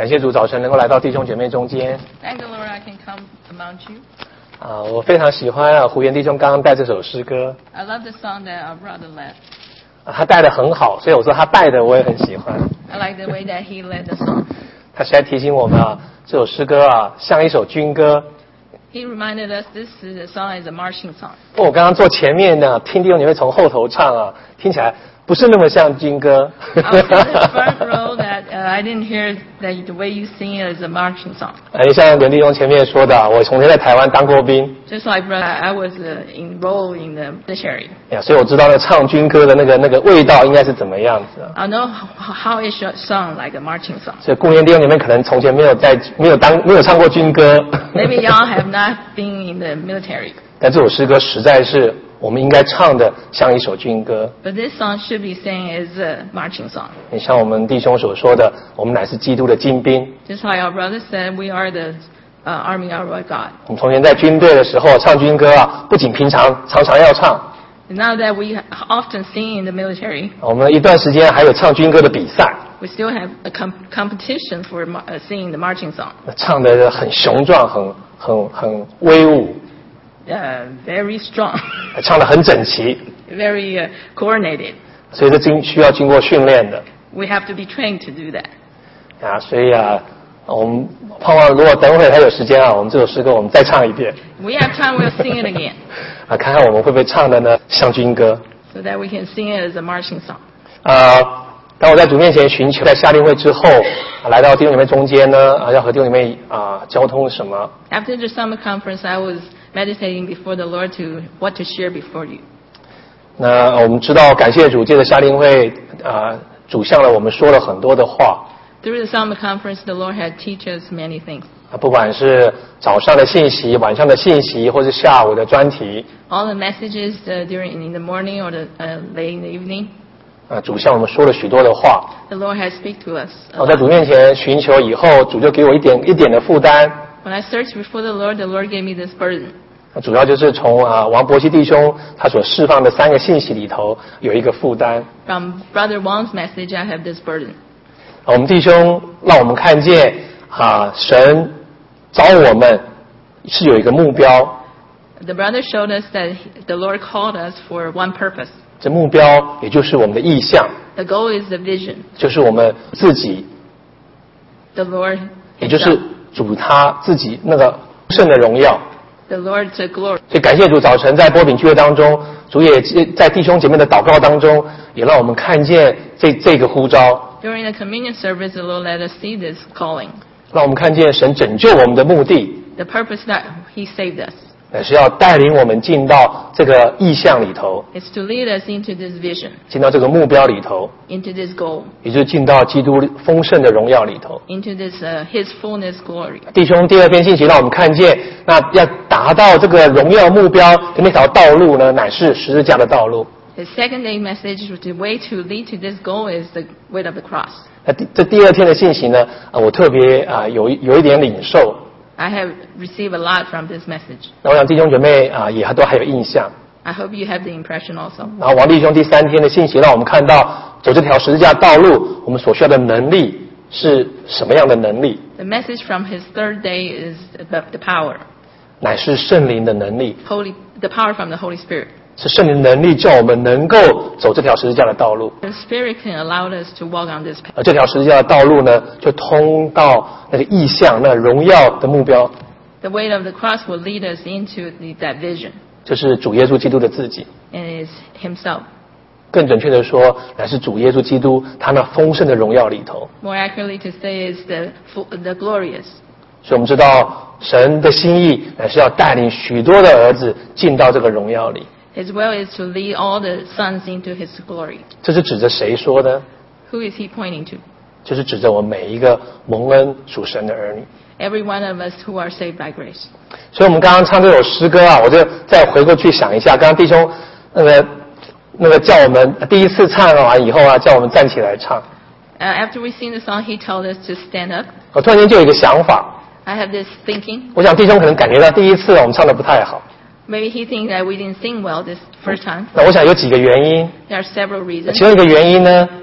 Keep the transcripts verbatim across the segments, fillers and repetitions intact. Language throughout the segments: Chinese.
感谢主，早晨能够来到弟兄姐妹中间。 Thank the Lord I can come among you. 啊，我非常喜欢啊，胡元弟兄刚刚带这首诗歌。 I love the song that our brother led. 啊，他带得很好，所以我说他带的我也很喜欢。 I like the way that he led the song. 他实在提醒我们啊，这首诗歌啊，像一首军歌。 He reminded us this is the song is a marching song. 我刚刚坐前面呢，听弟兄姐妹从后头唱啊，听起来不是那么像军歌。 I was in the front row that uh, I didn't hear that the way you sing it is a marching song. 哎，像袁弟兄前面说的，我从前在台湾当过兵。 Just like brother, I was uh, enrolled in the military. 呀，所以我知道那唱军歌的那个那个味道应该是怎么样子。 I know how it should sound like a marching song. 所以顾念弟兄你们可能从前没有在没有当没有唱过军歌。 Maybe y'all have not been in the military. 但这首诗歌实在是我们应该唱的像一首军歌。 But this song should be sang as a marching song. 你像我们弟兄所说的，我们乃是基督的精兵。 Just like our brother said, we are the uh, army of our God. 我们从前在军队的时候唱军歌啊，不仅平常常常要唱。 Now that we often sing in the military, 我们一段时间还有唱军歌的比赛。 we still have a com- competition for uh, singing the marching song. 唱的很雄壮，很很很威武。 Uh, very strong. 唱得很整齐。 Very uh, coordinated. 所以这经需要经过训练的。 We have to be trained to do that. 啊，所以啊，我们盼望如果等会还有时间啊，我们这首诗歌我们再唱一遍。 We have time, we'll sing it again. 啊，看看我们会不会唱的呢像军歌。 So that we can sing it as a marching song. 啊，当我在主面前寻求，在夏令会之后，啊、来到弟兄姊妹中间呢，啊，要和弟兄姊妹啊交通什么？ After the summer conference, I was meditating before the Lord to what to share before you. 那我们知道，感谢主，借着夏令会啊，主向了我们说了很多的话。 Through the summer conference, the Lord had teach us many things. 啊，不管是早上的信息、晚上的信息，或是下午的专题。 All the messages uh, during in the morning or the uh, late in the evening. 啊，主向我们说了许多的话。 The Lord has speak to us. 我在主面前寻求以后，主就给我一点一点的负担。 When I searched before the Lord, the Lord gave me this burden. 主要就是从啊王伯希弟兄他所释放的三个信息里头有一个负担。 From Brother Wang's message, I have this burden. 我们弟兄让我们看见啊，神找我们是有一个目标。 The brother showed us that the Lord called us for one purpose. 这目标也就是我们的意向。 The goal is the vision. 就是我们自己。 The Lord. 也就是主他自己那个圣的荣耀。 The Lord's glory. 所以感谢主，早晨在波饼聚会当中，主也在弟兄姐妹的祷告当中，也让我们看见这这个呼召。 During the communion service, the Lord let us see this calling. 让我们看见神拯救我们的目的。 The purpose that He saved us. 乃是要带领我们进到这个意象里头。 It's to lead us into this vision. 进到这个目标里头。 Into this goal. 也就是进到基督丰盛的荣耀里头。 Into this uh, His fullness glory. 弟兄，第二篇信息让我们看见，那要达到这个荣耀目标的那条道路呢，乃是十字架的道路。 The second day message, the way to lead to this goal is the way of the cross. 那第这第二天的信息呢，啊，我特别啊有有一点领受。 I have received a lot from this message. 那我想弟兄姐妹啊也都还有印象。 I hope you have the impression also. 然后王弟兄第三天的信息让我们看到，走这条十字架道路，我们所需要的能力是什么样的能力？ The message from his third day is about the power. 乃是圣灵的能力。 Holy, the power from the Holy Spirit. 是圣灵能力叫我们能够走这条十字架的道路。 The Spirit can allow us to walk on this path. 而这条十字架的道路呢，就通到那个意象、那荣耀的目标。 The way of the cross will lead us into the, that vision. 就是主耶稣基督的自己。 And is Himself. 更准确的说，乃是主耶稣基督他那丰盛的荣耀里头。 More accurately to say is the the glorious. 所以我们知道神的心意乃是要带领许多的儿子进到这个荣耀里。 His will is to lead all the sons into His glory. 这是指着谁说的？ Who is He pointing to? 就是指着我们每一个蒙恩属神的儿女。 Every one of us who are saved by grace. 所以我们刚刚唱这首诗歌啊，我就再回过去想一下，刚刚弟兄那个那个叫我们第一次唱完以后啊，叫我们站起来唱。 Uh, after we sing the song, he told us to stand up. 我突然间就有一个想法。 I have this thinking. 我想弟兄可能感觉到第一次我们唱得不太好。 Maybe he thinks that we didn't sing well this first time. 那我想有几个原因。 There are several reasons. 其中一个原因呢，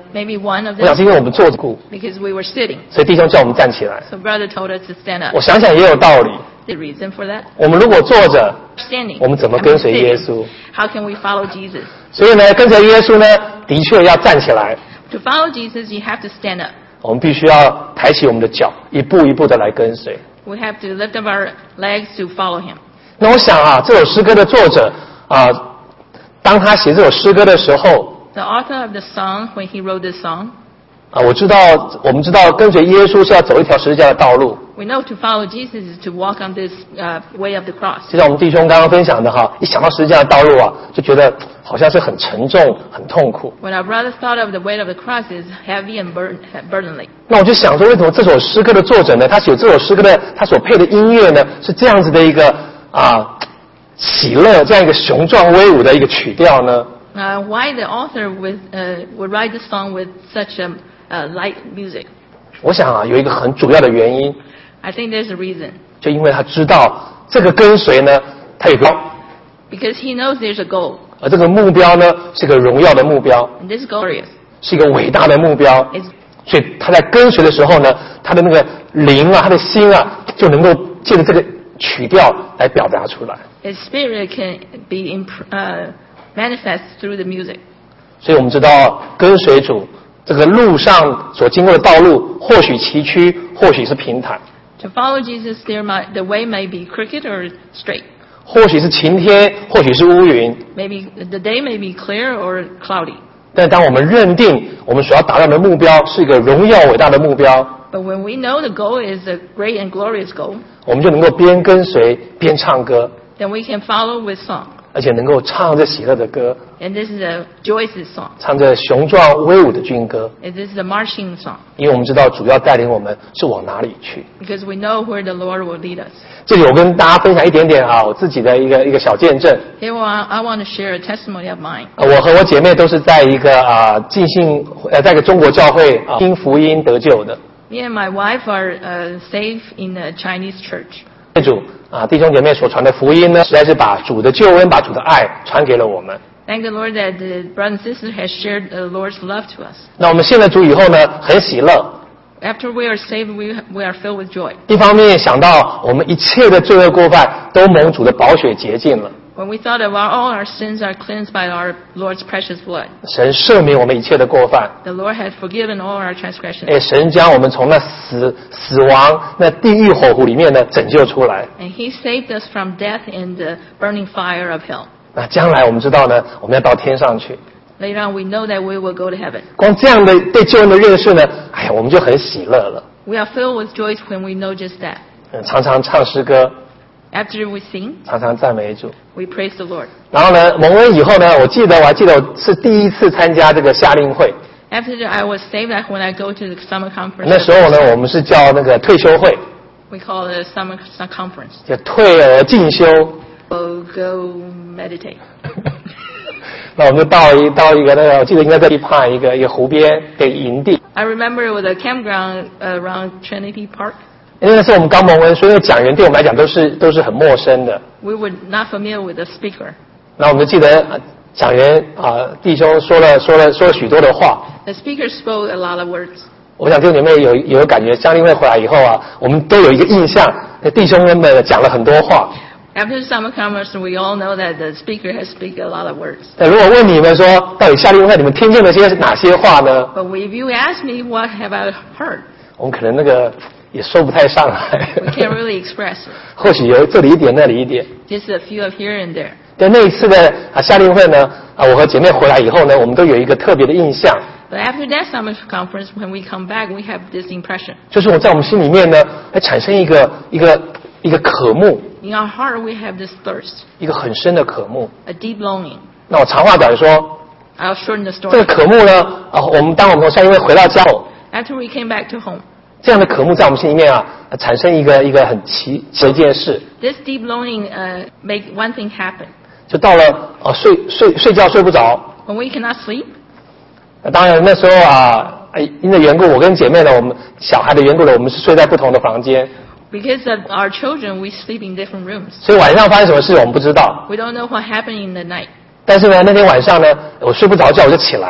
Maybe one of 我想是 them 因为我们坐着顾， because we were sitting. 所以弟兄叫我们站起来。 So brother told us to stand up. 我想想也有道理。 The reason for that? 我们如果坐着， Standing. 我们怎么 I mean, 跟随耶 sitting. 稣？ How can we follow Jesus? 所以呢，跟随耶稣呢，的确要站起来。 To follow Jesus, you have to stand up. 我们必须要抬起我们的脚，一步一步的来跟随。 We have to lift up our legs to follow him. 那我想啊，这首诗歌的作者啊，当他写这首诗歌的时候 The author of the song, when he wrote this song, 啊，我知道，我们知道跟随耶稣是要走一条十字架的道路。 we know to follow Jesus is to walk on this uh, way of the cross. 就像我们弟兄刚刚分享的哈，一想到十字架的道路啊，就觉得好像是很沉重、很痛苦。 When our brothers thought of the weight of the cross is heavy and burden, burdenly. 那我就想说，为什么这首诗歌的作者呢，他写这首诗歌的他所配的音乐呢，是这样子的一个啊喜乐，这样一个雄壮威武的一个曲调呢？ Uh, why the author with, uh, would write the song with such a uh, light music? 我想啊，有一个很主要的原因， I think there's a reason. 就因为他知道这个跟随呢，他有个， Because he knows there's a goal, 而这个目标呢是个荣耀的目标， and this glorious. 是一个伟大的目标。 It's, 所以他在跟随的时候呢，他的那个灵啊，他的心啊，就能够借着这个曲调来表达出来。 his spirit can be imp- uh, manifest through the music. 所以我们知道跟随主这个路上所经过的道路，或许崎岖，或许是平坦， To follow Jesus, there might, the way may be crooked or straight. 或许是晴天，或许是乌云。 Maybe the day may be clear or cloudy. 但当我们认定我们所要达到的目标是一个荣耀伟大的目标， But when we know the goal is a great and glorious goal, 我们就能够边跟随边唱歌， then we can follow with song. 而且能够唱着喜乐的歌， And this is a joyous song. 唱着雄壮威武的军歌。 And this is a marching song. 因为我们知道主要带领我们是往哪里去。 Because we know where the Lord will lead us. 这里我跟大家分享一点点啊，我自己的一个一个小见证。 Here I I want to share a testimony of mine. 呃我和我姐妹都是在一个啊浸信呃在一个中国教会啊听福音得救的。 Me and my wife are uh, saved in a Chinese church. 主啊弟兄姐妹所传的福音呢，实在是把主的救恩、把主的爱传给了我们。 Thank the Lord that the brother and sister has shared the Lord's love to us. 那我们信了主以后呢，很喜乐。 After we are saved, we, we are filled with joy. 一方面想到我们一切的罪恶过犯都蒙主的宝血洁净了， When we thought of our, all our sins are cleansed by our Lord's precious blood. 神赦免我们一切的过犯， The Lord has forgiven all our transgressions. 哎，神将我们从那死死亡、那地狱火湖里面呢拯救出来。 And He saved us from death and the burning fire of hell. 那将来我们知道呢，我们要到天上去。 Later on, we know that we will go to heaven. 光这样的对救恩的认识呢，哎呀，我们就很喜乐了。 We are filled with joy when we know just that. 嗯，常常唱诗歌， After we sing, 常常赞美主。 we praise the Lord. 然后呢，蒙恩以后呢，我记得我还记得我是第一次参加这个夏令会， After I was saved, like when I go to the summer conference, 那时候呢，我们是叫那个退休会， we call it a summer conference. 就退而进修。 We'll go meditate. 那我们就到一到一个那个，我记得应该在一畔一个一个湖边的营地。 I remember it was a campground uh, around Trinity Park. 因为那时候我们刚蒙恩，所以那个讲员对我们来讲都是都是很陌生的。 We were not familiar with the speaker. 那我们就记得呃讲员啊、弟兄说了说了说了许多的话。 The speaker spoke a lot of words. 我想弟兄姐妹有有感觉，夏令会回来以后啊，我们都有一个印象，那弟兄们讲了很多话。 After the summer conference, we all know that the speaker has speak a lot of words. 那如果问你们说，到底夏令会你们听见了些哪些话呢？ But if you ask me, what have I heard? 我们可能那个也说不太上来。 We can't really express it. 或许有这里一点，那里一点。 Just a few of here and there. 但那一次的啊夏令会呢，啊我和姐妹回来以后呢，我们都有一个特别的印象， But after that summer conference, when we come back, we have this impression. 就是我在我们心里面呢，会产生一个一个一个渴慕， In our heart, we have this thirst, 一个很深的渴慕。 a deep longing. 那我长话短说， I'll shorten the 这个 story. 渴慕呢，啊我们当我们从夏令会回到家后， After we came back to home, 这样的渴慕在我们心里面啊，产生一个一个很奇奇的一件事， this deep longing uh, make one thing happen. 就到了啊睡睡睡觉睡不着。 When we cannot sleep, 那当然那时候啊，哎因为缘故，我跟姐妹呢，我们小孩的缘故呢，我们是睡在不同的房间， because of our children, we sleep in different rooms. 所以晚上发生什么事我们不知道。 We don't know what happened in the night. 但是呢，那天晚上呢，我睡不着觉，我就起来，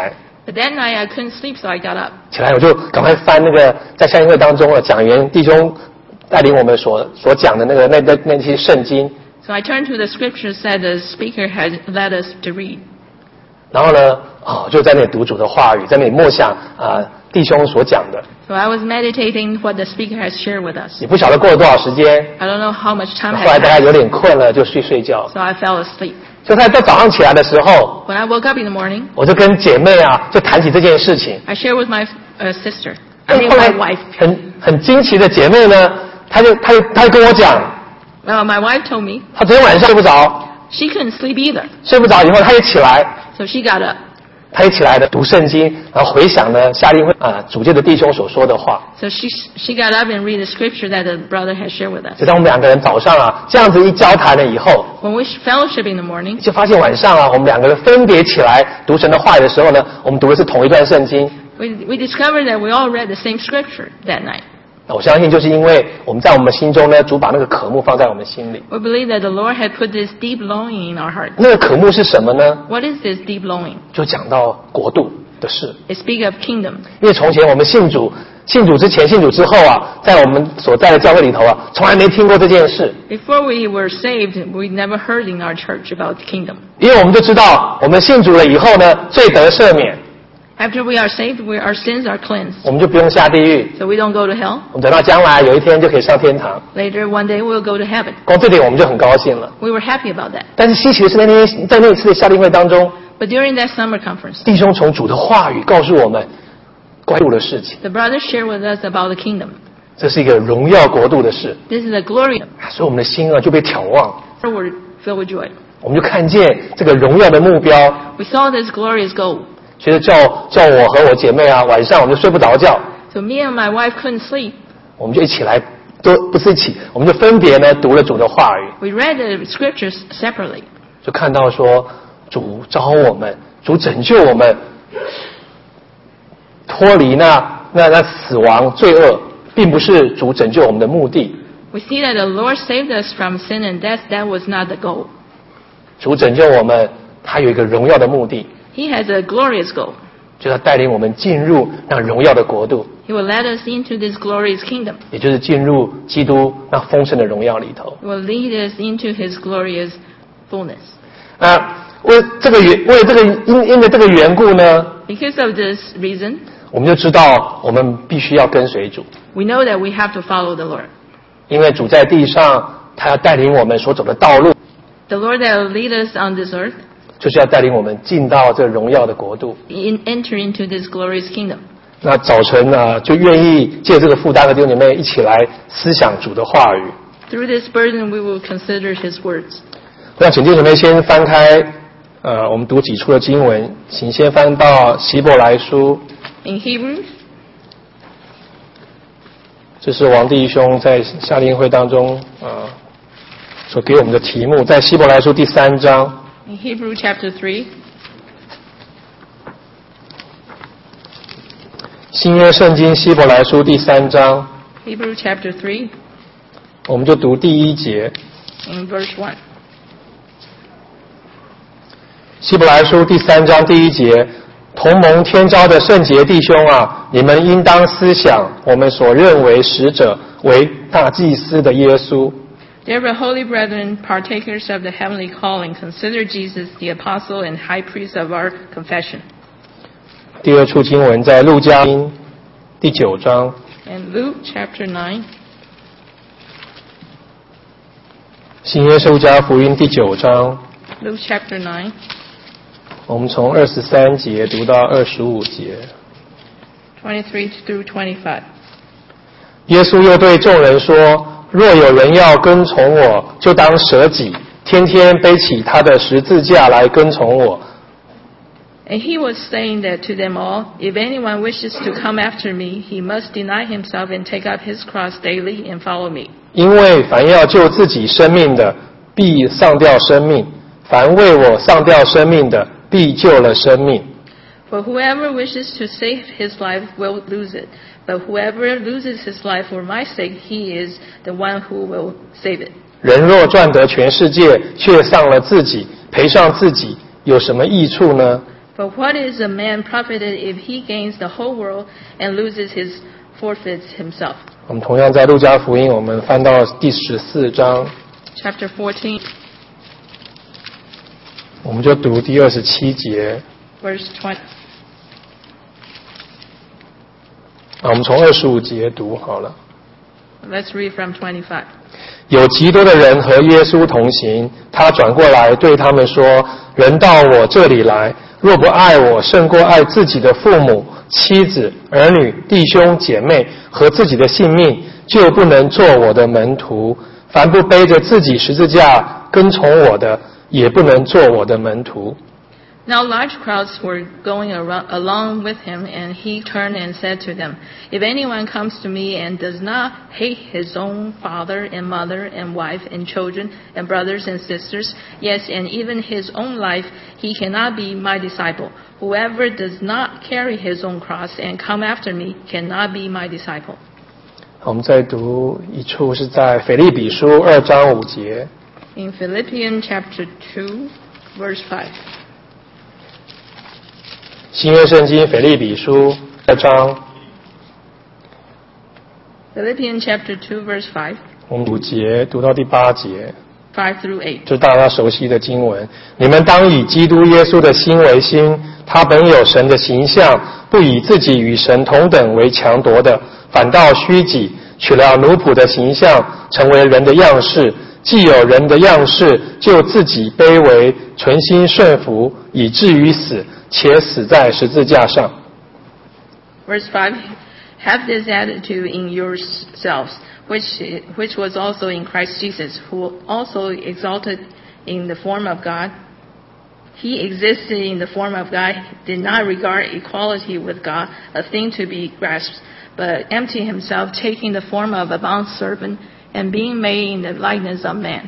But that night I couldn't sleep, so I got up. 起来我就赶快翻那个在夏令会当中啊，讲员弟兄带领我们所所讲的那个那那那些圣经。 So I turned to the scriptures that the speaker had led us to read. 然后呢，哦，就在那里读主的话语，在那里默想啊、呃、弟兄所讲的。 So I was meditating what the speaker has shared with us. 也不晓得过了多少时间， I don't know how much time 后 had 来大家 passed. 有点困了，就睡睡觉。 So I fell asleep. 就在在早上起来的时候， When I woke up in the morning, 我就跟姐妹啊，就谈起这件事情。 I shared with my uh, sister. I mean 后来 my wife. 很很惊奇的姐妹呢，她就她就她就跟我讲， Well, my wife told me 她昨天晚上睡不着， she couldn't sleep either. 睡不着以后，她也起来， So she got up. 她也起来的读圣经，然后回想呢夏令会啊主界的弟兄所说的话。 So she she got up and read the scripture that the brother had shared with us. 就当我们两个人早上啊这样子一交谈了以后， When we fellowship in the morning, 就发现晚上啊我们两个人分别起来读神的话语的时候呢，我们读的是同一段圣经。 we we discovered that we all read the same scripture that night. 我相信就是因为我们在我们心中呢，主把那个渴慕放在我们心里。 We believe that the Lord had put this deep longing in our hearts. 那个渴慕是什么呢？ What is this deep longing? 就讲到国度的事。 It speaks of kingdom. 因为从前我们信主，信主之前、信主之后啊，在我们所在的教会里头啊，从来没听过这件事。 Before we were saved, we never heard in our church about kingdom. 因为我们就知道，我们信主了以后呢，罪得赦免， After we are saved, we, our sins are cleansed. 我们就不用下地狱。 So we don't go to hell. 我们等到将来有一天就可以上天堂。 Later, one day, we'll go to heaven. 光这点我们就很高兴了。 We were happy about that. 但是稀奇的是，那天在那一次的夏令会当中， But during that summer conference, 弟兄从主的话语告诉我们国度的事情。 the brothers shared with us about the kingdom. 这是一个荣耀国度的事， This is the glory. 所以我们的心啊就被挑望， We were filled with joy. 我们就看见这个荣耀的目标。 We saw this glorious goal. 所以叫叫我和我姐妹啊，晚上我们就睡不着觉， So me and my wife couldn't sleep. 我们就一起来，都不是一起，我们就分别呢读了主的话语， We read the scriptures separately. 就看到说主召我们，主拯救我们，脱离那那那死亡罪恶，并不是主拯救我们的目的。 We see that the Lord saved us from sin and death. That was not the goal. 主拯救我们，他有一个荣耀的目的， He has a glorious goal. 就是他带领我们进入那荣耀的国度， He will lead us into this glorious kingdom. 也就是进入基督那丰盛的荣耀里头。 He will lead us into His glorious fullness. 啊，为这个缘，为这个因因为这个缘故呢， Because of this reason, 我们就知道我们必须要跟随主， we know that we have to follow the Lord. 因为主在地上，他要带领我们所走的道路， The Lord that will lead us on this earth, 就是要带领我们进到这荣耀的国度。 in, enter into this glorious kingdom. 那早晨啊，就愿意借这个负担和弟兄姐妹一起来思想主的话语。 Through this burden, we will consider His words. 我想请弟兄姐妹先翻开，呃，我们读几处的经文，请先翻到希伯来书。 In Hebrews, 这是王弟兄在夏令会当中呃所给我们的题目，在希伯来书第三章。 in Hebrews chapter three, 新约圣经希伯来书第三章， Hebrews chapter three, 我们就读第一节。 in verse one. 希伯来书第三章第一节，同盟天召的圣洁弟兄啊，你们应当思想我们所认为使者为大祭司的耶稣。 Therefore, holy brethren, partakers of the heavenly calling, consider Jesus the apostle and high priest of our confession. 第二处经文在路加福音第九章， And Luke chapter nine, 新约路加福音第九章， Luke chapter nine, 我们从二十三节读到二十五节。 twenty-three through twenty-five. 耶稣又对众人说，若有人要跟从我，就当舍己，天天背起他的十字架来跟从我。 And he was saying that to them all, if anyone wishes to come after me, he must deny himself and take up his cross daily and follow me. 因为凡要救自己生命的，必丧掉生命；凡为我丧掉生命的，必救了生命。 For whoever wishes to save his life will lose it, but whoever loses his life for my sake, he is the one who will save it. 人若赚得全世界，却丧了自己，赔上自己，有什么益处呢？ But what is a man profited if he gains the whole world and loses his forfeits himself? 我们同样在路加福音，我们翻到第十四章， Chapter fourteen, 我们就读第二十七节。 verse twenty. 啊，我们从二十五节读好了。 Let's read from twenty-five. 有极多的人和耶稣同行，他转过来对他们说：人到我这里来，若不爱我胜过爱自己的父母、妻子、儿女、弟兄、姐妹和自己的性命，就不能做我的门徒。凡不背着自己十字架跟从我的，也不能做我的门徒。 Now large crowds were going around, along with him, and he turned and said to them, If anyone comes to me and does not hate his own father and mother and wife and children and brothers and sisters, yes, and even his own life, he cannot be my disciple. Whoever does not carry his own cross and come after me cannot be my disciple. 我们再读一处是在腓立比书二章五节。 In Philippians chapter two, verse five. 新约圣经腓立比书二章， Philippians chapter two, verse five, 我们五节读到第八节， five through eight. 这是大家熟悉的经文。你们当以基督耶稣的心为心，他本有神的形象，不以自己与神同等为强夺的，反倒虚己，取了奴仆的形象，成为人的样式。既有人的样式，就自己卑微，存心顺服，以至于死，且死在十字架上。 Verse five, Have this attitude in yourselves, which, which was also in Christ Jesus, who also exalted in the form of God. He existed in the form of God, did not regard equality with God a thing to be grasped, but emptied himself, taking the form of a bondservant, and being made in the likeness of man.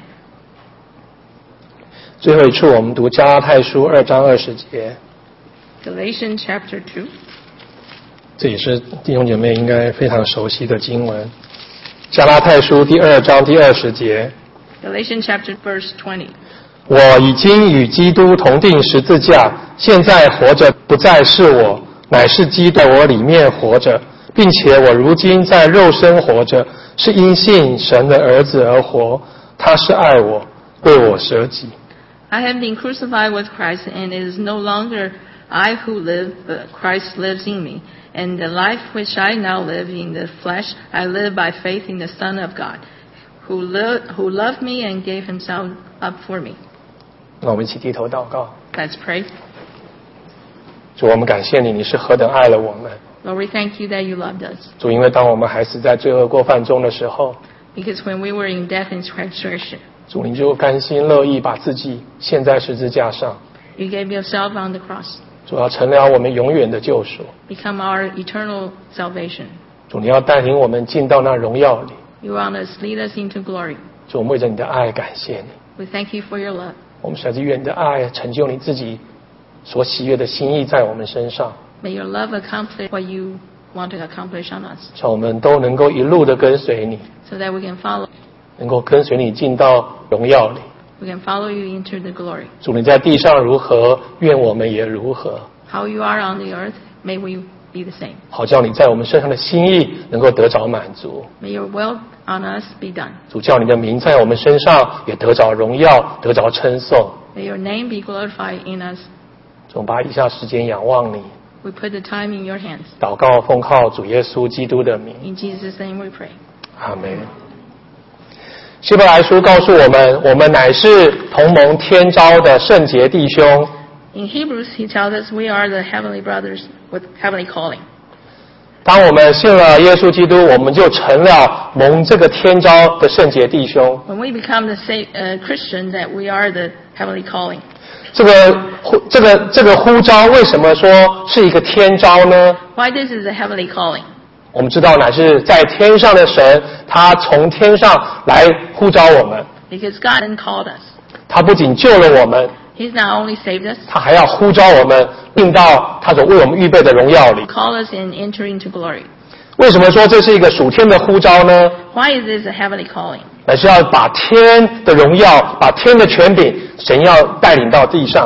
最后一处，我们读加拉太书二章二十节， Galatians chapter two. 这也是弟兄姐妹应该非常熟悉的经文。加拉太书第二章第二十节， Galatians chapter verse twenty. 我已经与基督同定十字架，现在活着不再是我，乃是基督在我里面活着，并且我如今在肉身活着，是因信神的儿子而活。他是爱我，为我舍己。 I have been crucified with Christ, and it is no longer I who live, but Christ lives in me. And the life which I now live in the flesh, I live by faith in the Son of God, who, lo- who loved me and gave himself up for me. 那我们一起低头祷告。 Let's pray. 主，我们感谢你，你是何等爱了我们。 Lord, we thank you that you loved us. 主，因为当我们还死在罪恶过犯中的时候， Because when we were in death and transgression, 主你就甘心乐意把自己献在十字架上， you gave yourself on the cross, 主要成了我们永远的救赎。 become our eternal salvation. 主，你要带领我们进到那荣耀里。 You want us, lead us into glory. 主，我们为着你的爱感谢你。 We thank you for your love. 我们实在是愿你的爱成就你自己所喜悦的心意在我们身上， May your love accomplish what you want to accomplish on us, 让我们都能够一路的跟随你， so that we can follow, 能够跟随你进到荣耀里。 we can follow you into the glory. 主，你在地上如何，愿我们也如何， How you are on the earth, may we be the same. 好叫你在我们身上的心意能够得着满足。 May your will on us be done. 主，叫你的名在我们身上也得着荣耀，得着称颂。 May your name be glorified in us. 主，我们把以下时间仰望你， We put the time in your hands. 祷告奉靠主耶稣基督的名， In Jesus' name we pray. 阿门。希伯来书告诉我们，我们乃是同蒙天召的圣洁弟兄。 In Hebrews, he tells us we are the heavenly brothers with heavenly calling. 当我们信了耶稣基督，我们就成了蒙这个天召的圣洁弟兄。 When we become the sa- uh, Christian, that we are the heavenly calling. 这个呼这个这个呼召为什么说是一个天召呢？ Why this is a heavenly calling? 我们知道乃是在天上的神，他从天上来呼召我们。 Because God then called us. 他不仅救了我们， He's not only saved us, 他还要呼召我们进到他所为我们预备的荣耀里。 call us and enter into glory. 为什么说这是一个属天的呼召呢？ Why is this a heavenly calling? 乃是要把天的荣耀，把天的权柄，神要带领到地上来。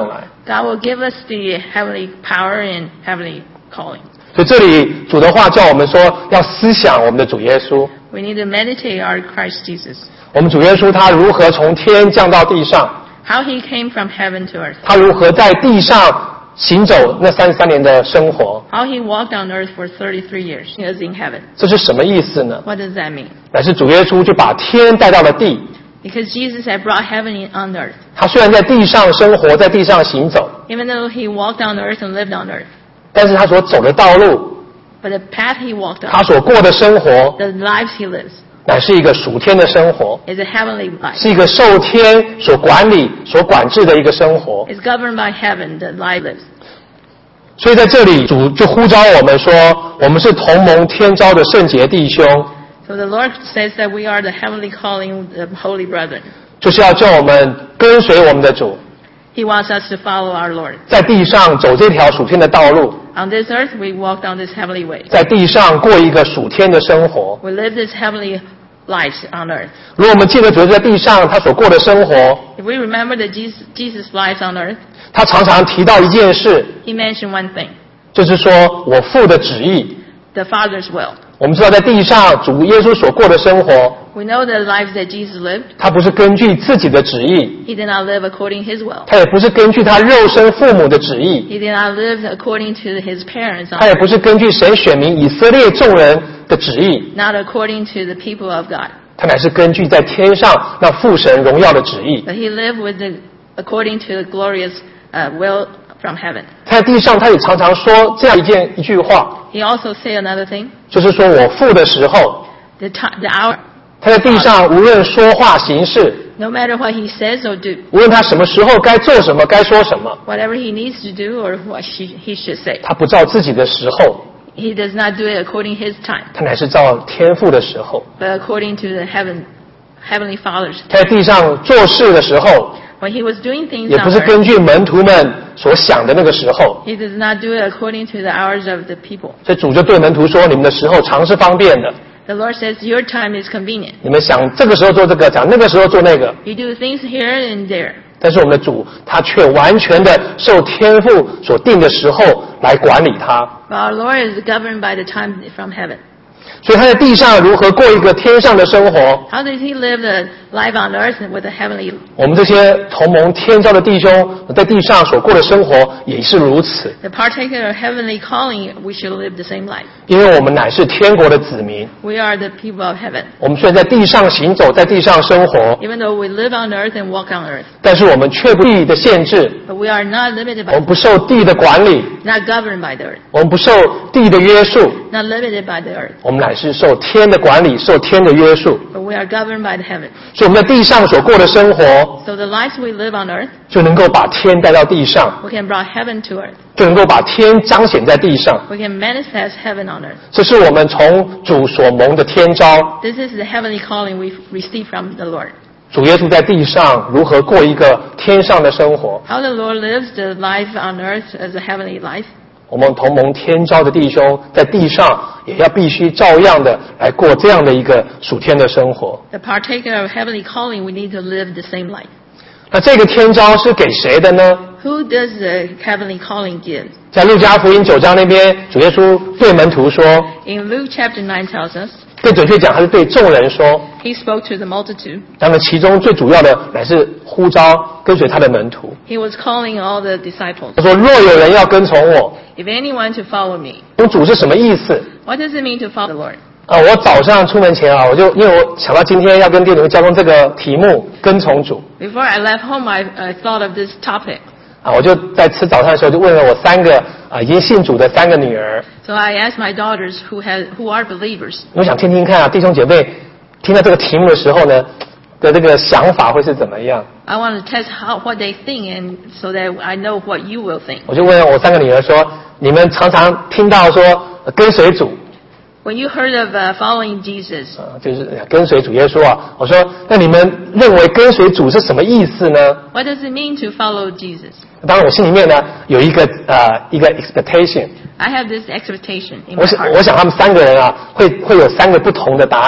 God will give us the heavenly power and heavenly calling. 所以这里主的话叫我们说要思想我们的主耶稣。 We need to meditate on Christ Jesus. 我们主耶稣他如何从天降到地上， How he came from heaven to earth. 他如何在地上行走那三十三年的生活， How he walked on earth for thirty-three years. He was in heaven. 这是什么意思呢？ What does that mean? 乃是主耶稣就把天带到了地。 Because Jesus had brought heaven in, on earth. 他虽然在地上生活，在地上行走， Even though he walked on earth and lived on earth. 但是他所走的道路， But the path he walked 他 on, 所过的生活， the lives he lives, 乃是一个属天的生活， is a heavenly life. 是一个受天所管理、所管制的一个生活。 It's governed by heaven, the life lives. 所以在这里，主就呼召我们说，我们是同蒙天召的圣洁弟兄， So the Lord says that we are the heavenly calling, the holy brethren. 就是要叫我们跟随我们的主， He wants us to follow our Lord. 在地上走这条属天的道路， On this earth, we walk down this heavenly way. 在地上过一个属天的生活。 We live this heavenly lives on earth. 如果我们记得主在地上他所过的生活， If we remember that Jesus, Jesus' lives on earth, 他常常提到一件事， he mentioned one thing, 就是说我父的旨意。 the Father's will. 我们知道在地上主耶稣所过的生活， We know the lives that Jesus lived. 他不是根据自己的旨意， He did not live according to his will. 他也不是根据他肉身父母的旨意， He did not live according to his parents, 他也 on 不是根据神选民以色列众人的旨意， not according to the people of God. 他乃是根据在天上那父神荣耀的旨意。 But he lived with the, according to the glorious uh, will from heaven. 他在地上他也常常说这样一件一句话， He also said another thing, 就是说我父的时候， the, time, the hour, 他在地上无论说话行事， no matter what he says or do, 无论他什么时候该做什么该说什么， whatever he needs to do or what he, he should say. 他不照自己的时候， He does not do it according his time, 他乃是照天父的时候。 but according to the heaven, heavenly Father's. 他在地上做事的时候， When he was doing things 也不 on 是 earth, 根据门徒们所想的那个时候， he does not do it according to the hours of the people. 所以主就对门徒说：“你们的时候常是方便的， The Lord says your time is convenient. 你们想这个时候做这个，讲那个时候做那个。 You do things here and there. ” 但是我们的主他却完全的受天父所定的时候来管理他， But our Lord is governed by the time from heaven. 所以他在地上如何过一个天上的生活， How does he live the life on earth with a heavenly? 我们这些同蒙天召的弟兄在地上所过的生活也是如此， The partaker of heavenly calling, we should live the same life. 因为我们乃是天国的子民。 We are the people of heaven. 我们虽然在地上行走，在地上生活， Even though we live on earth and walk on earth, 但是我们却不地的限制， but we are not limited 我 by, 们不受地的管理， not governed by the earth, 我们不受地的约束， not limited by the earth, 我们乃是受天的管理，受天的约束。 but we are governed by the heaven. 所以我们在地上所过的生活， So the lives we live on earth, 就能够把天带到地上， we can bring heaven to earth. 就能够把天彰显在地上。 We can manifest heaven on earth. 这是我们从主所蒙的天召。 This is the heavenly calling we receive from the Lord. 主耶稣在地上如何过一个天上的生活， How the Lord lives the life on earth as a heavenly life. 我们同蒙天召的弟兄在地上也要必须照样的来过这样的一个属天的生活。 The partaker of heavenly calling, we need to live the same life. 那这个天召是给谁的呢？ Who does the heavenly calling give? 在路加福音九章那边，主耶稣对门徒说， In Luke chapter nine tells us, 更准确讲，他是对众人说。 he spoke to the multitude. 当然，其中最主要的乃是呼召跟随他的门徒。 He was calling all the disciples. 他说：“若有人要跟从我， If anyone to follow me, 跟主是什么意思？ what does it mean to follow the Lord? 啊，我早上出门前啊，我就因为我想到今天要跟弟兄们交通这个题目，跟从主 Before I left home, I, I thought of this topic. 啊，我就在吃早餐的时候就问了我三个啊已经信主的三个女儿， So I asked my daughters who had, who are believers, 我想听听看啊，弟兄姐妹听到这个题目的时候呢的这个想法会是怎么样？ I want to test how, what they think and so that I know what you will think. 我就问我三个女儿说：你们常常听到说呃跟随主 When you heard of uh, following Jesus, 啊，就是跟随主耶稣啊，我说那你们认为跟随主是什么意思呢？ what does it mean to follow Jesus? 当然我心里面呢有一个呃一个 expectation。 I have this expectation in 我 my 想， heart. 我想他们三个人啊，会会有三个不同的答案。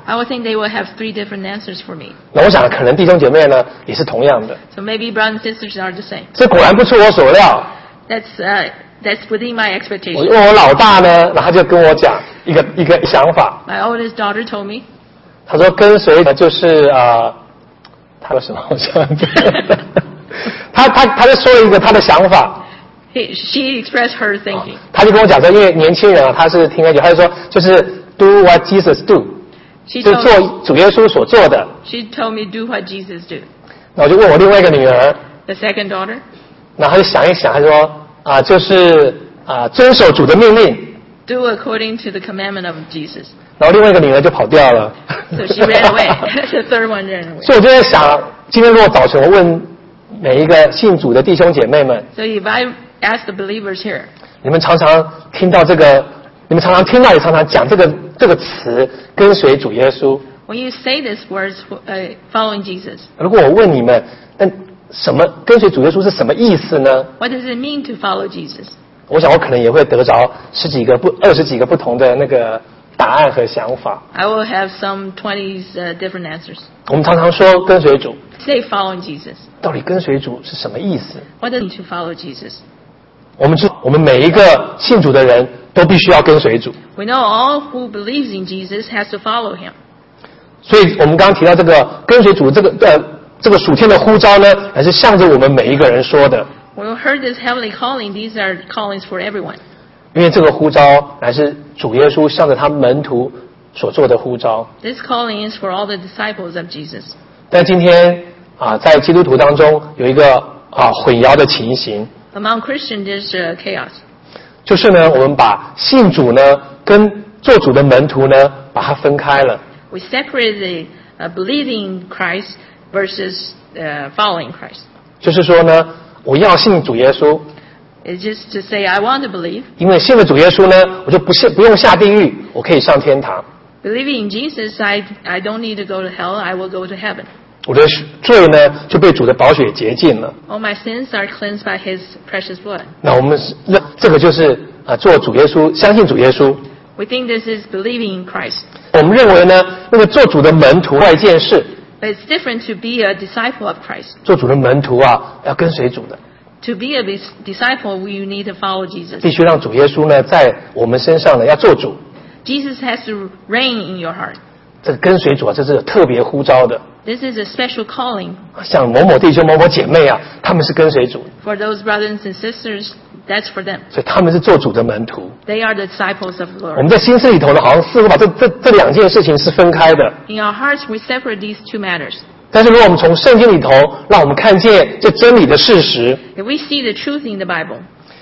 I would think they will have three different answers for me. 那我想可能弟兄姐妹呢也是同样的。 So maybe brothers and sisters are the same. 这果然不出我所料。 That's uh, that's within my 我 expectation. 问我老大呢，然后他就跟我讲一个一个想法。 My oldest daughter told me. 他说跟随呢就是啊、呃，他说什么？我想他他他就说了一个他的想法。 He, she expressed her thinking. 他就跟我讲说，因为年轻人啊，他是听很久，他就说就是 do what Jesus do， She 就是 told, 做主耶稣所做的。 she told me do what Jesus do. 那我就问我另外一个女儿， The second daughter, 然后他就想一想，他说啊、就是啊、遵守主的命令。 do according to the commandment of Jesus. 然后另外一个女儿就跑掉了。 So she ran away. The third one ran away. 所以我就在想，今天如果早晨我问每一个信主的弟兄姐妹们， So if I ask the believers here, 你们常常听到这个，你们常常听到也常常讲这个这个词，跟随主耶稣。 when you say these words, uh, following Jesus, 如果我问你们，那什么跟随主耶稣是什么意思呢？ what does it mean to follow Jesus? 我想我可能也会得着十几个不二十几个不同的那个答案和想法。 I will have some twenty uh, different answers. 我们常常说跟随主， Say following Jesus. 到底跟随主是什么意思？ What does it mean to follow Jesus? 我们知我们每一个信主的人都必须要跟随主。 We know all who believes in Jesus has to follow him. 所以我们刚刚提到这个跟随主这个呃这个属天的呼召呢，还是向着我们每一个人说的。 When we heard this heavenly calling, these are callings for everyone. 因为这个呼召乃是主耶稣向着他门徒所做的呼召。 This calling is for all the disciples of Jesus. 但今天啊，在基督徒当中有一个啊混淆的情形， Among Christians, there's uh, chaos. 就是呢，我们把信主呢跟做主的门徒呢把它分开了。 We separate the uh, believing Christ versus uh, following Christ. 就是说呢，我要信主耶稣， It's just to say, I want to believe. 因为信了主耶稣呢，我就不下不用下地狱，我可以上天堂。 Believing in Jesus, I, I don't need to go to hell, I will go to heaven. 我的罪呢就被主的宝血洁净了。 All my sins are cleansed by his precious blood. 那我们是那这个就是啊，做主耶稣，相信主耶稣。 We think this is believing in Christ. 我们认为呢，那个做主的门徒外一件事， But it's different to be a disciple of Christ. 做主的门徒啊，要跟随主的， To be a dis- disciple, you need to follow Jesus. 必须让主耶稣呢在我们身上呢要做主。 Jesus has to reign in your heart. 这个跟随主啊，这是有特别呼召的。 This is a special calling. 像某某弟兄、某某姐妹啊，他们是跟随主， For those brothers and sisters, that's for them. 所以他们是做主的门徒。 They are the disciples of the 我 Lord. 们在心思里头呢，好像似乎把这这这两件事情是分开的。 In our hearts, we separate these two matters. 但是如果我们从圣经里头让我们看见这真理的事实， If we see the truth in the Bible,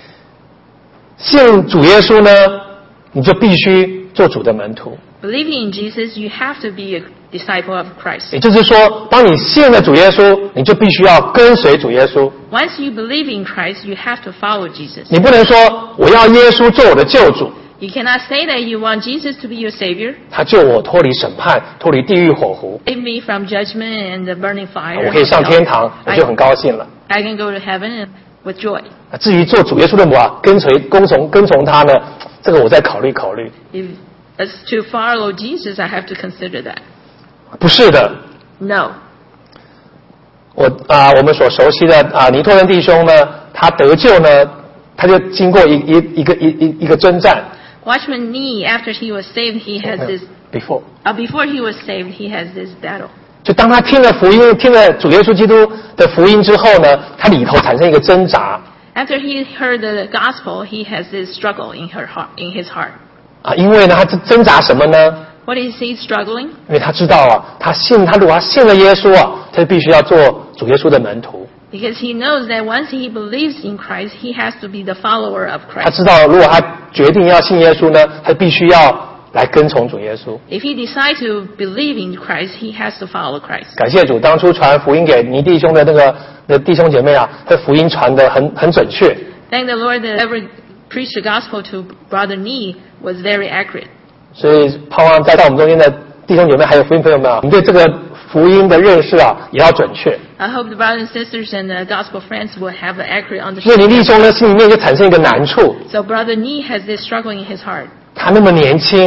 信主耶稣呢，你就必须做主的门徒。 believing in Jesus, you have to be a disciple of Christ. 也就是说，当你信了主耶稣，你就必须要跟随主耶稣。 Once you believe in Christ, you have to follow Jesus. 你不能说我要耶稣做我的救主， You cannot say that you want Jesus to be your Savior, 他救我脱离审判，脱离地狱火湖， save me from judgment and the burning fire. 我可以上天堂，我 I, 就很高兴了。 I can go to heaven with joy. 至于做主耶稣的我啊，跟随跟从跟从他呢，这个我再考虑考虑。 If as to follow Jesus, I have to consider that. 不是的， No. 我啊、我们所熟悉的啊、尼托人弟兄呢，他得救呢，他就经过一一一个一一一个征战。 Watchman Nee, after he was saved, he has this. before， Uh, before he was saved, he has this battle. 就当他听了福音，听了主耶稣基督的福音之后呢，他里头产生一个挣扎 After he heard the gospel, he has this struggle in her heart, in his heart. 啊，因为呢，他挣挣扎什么呢？ What is he struggling? 因为他知道啊，他信他如果他信了耶稣啊，他就必须要做主耶稣的门徒。 Because he knows that once he believes in Christ, he has to be the follower of 他 Christ. 知道，如果他决定要信耶稣呢，他必须要来跟从主耶稣。 If he decides to believe in Christ, he has to follow Christ. 感谢主，当初传福音给尼弟兄的那个的弟兄姐妹啊，他福音传得很很准确。 Thank the Lord that ever preached the gospel to Brother Nee was very accurate. 所以盼望在在我们中间的弟兄姐妹还有福音朋友们啊，你对这个福音的认识啊也要准确。 I hope the brothers and sisters and the gospel friends will have an accurate 所以尼弟 understanding. 兄呢心里面就产生一个难处， So Brother Nee has this struggle in his heart. 他那么年轻啊，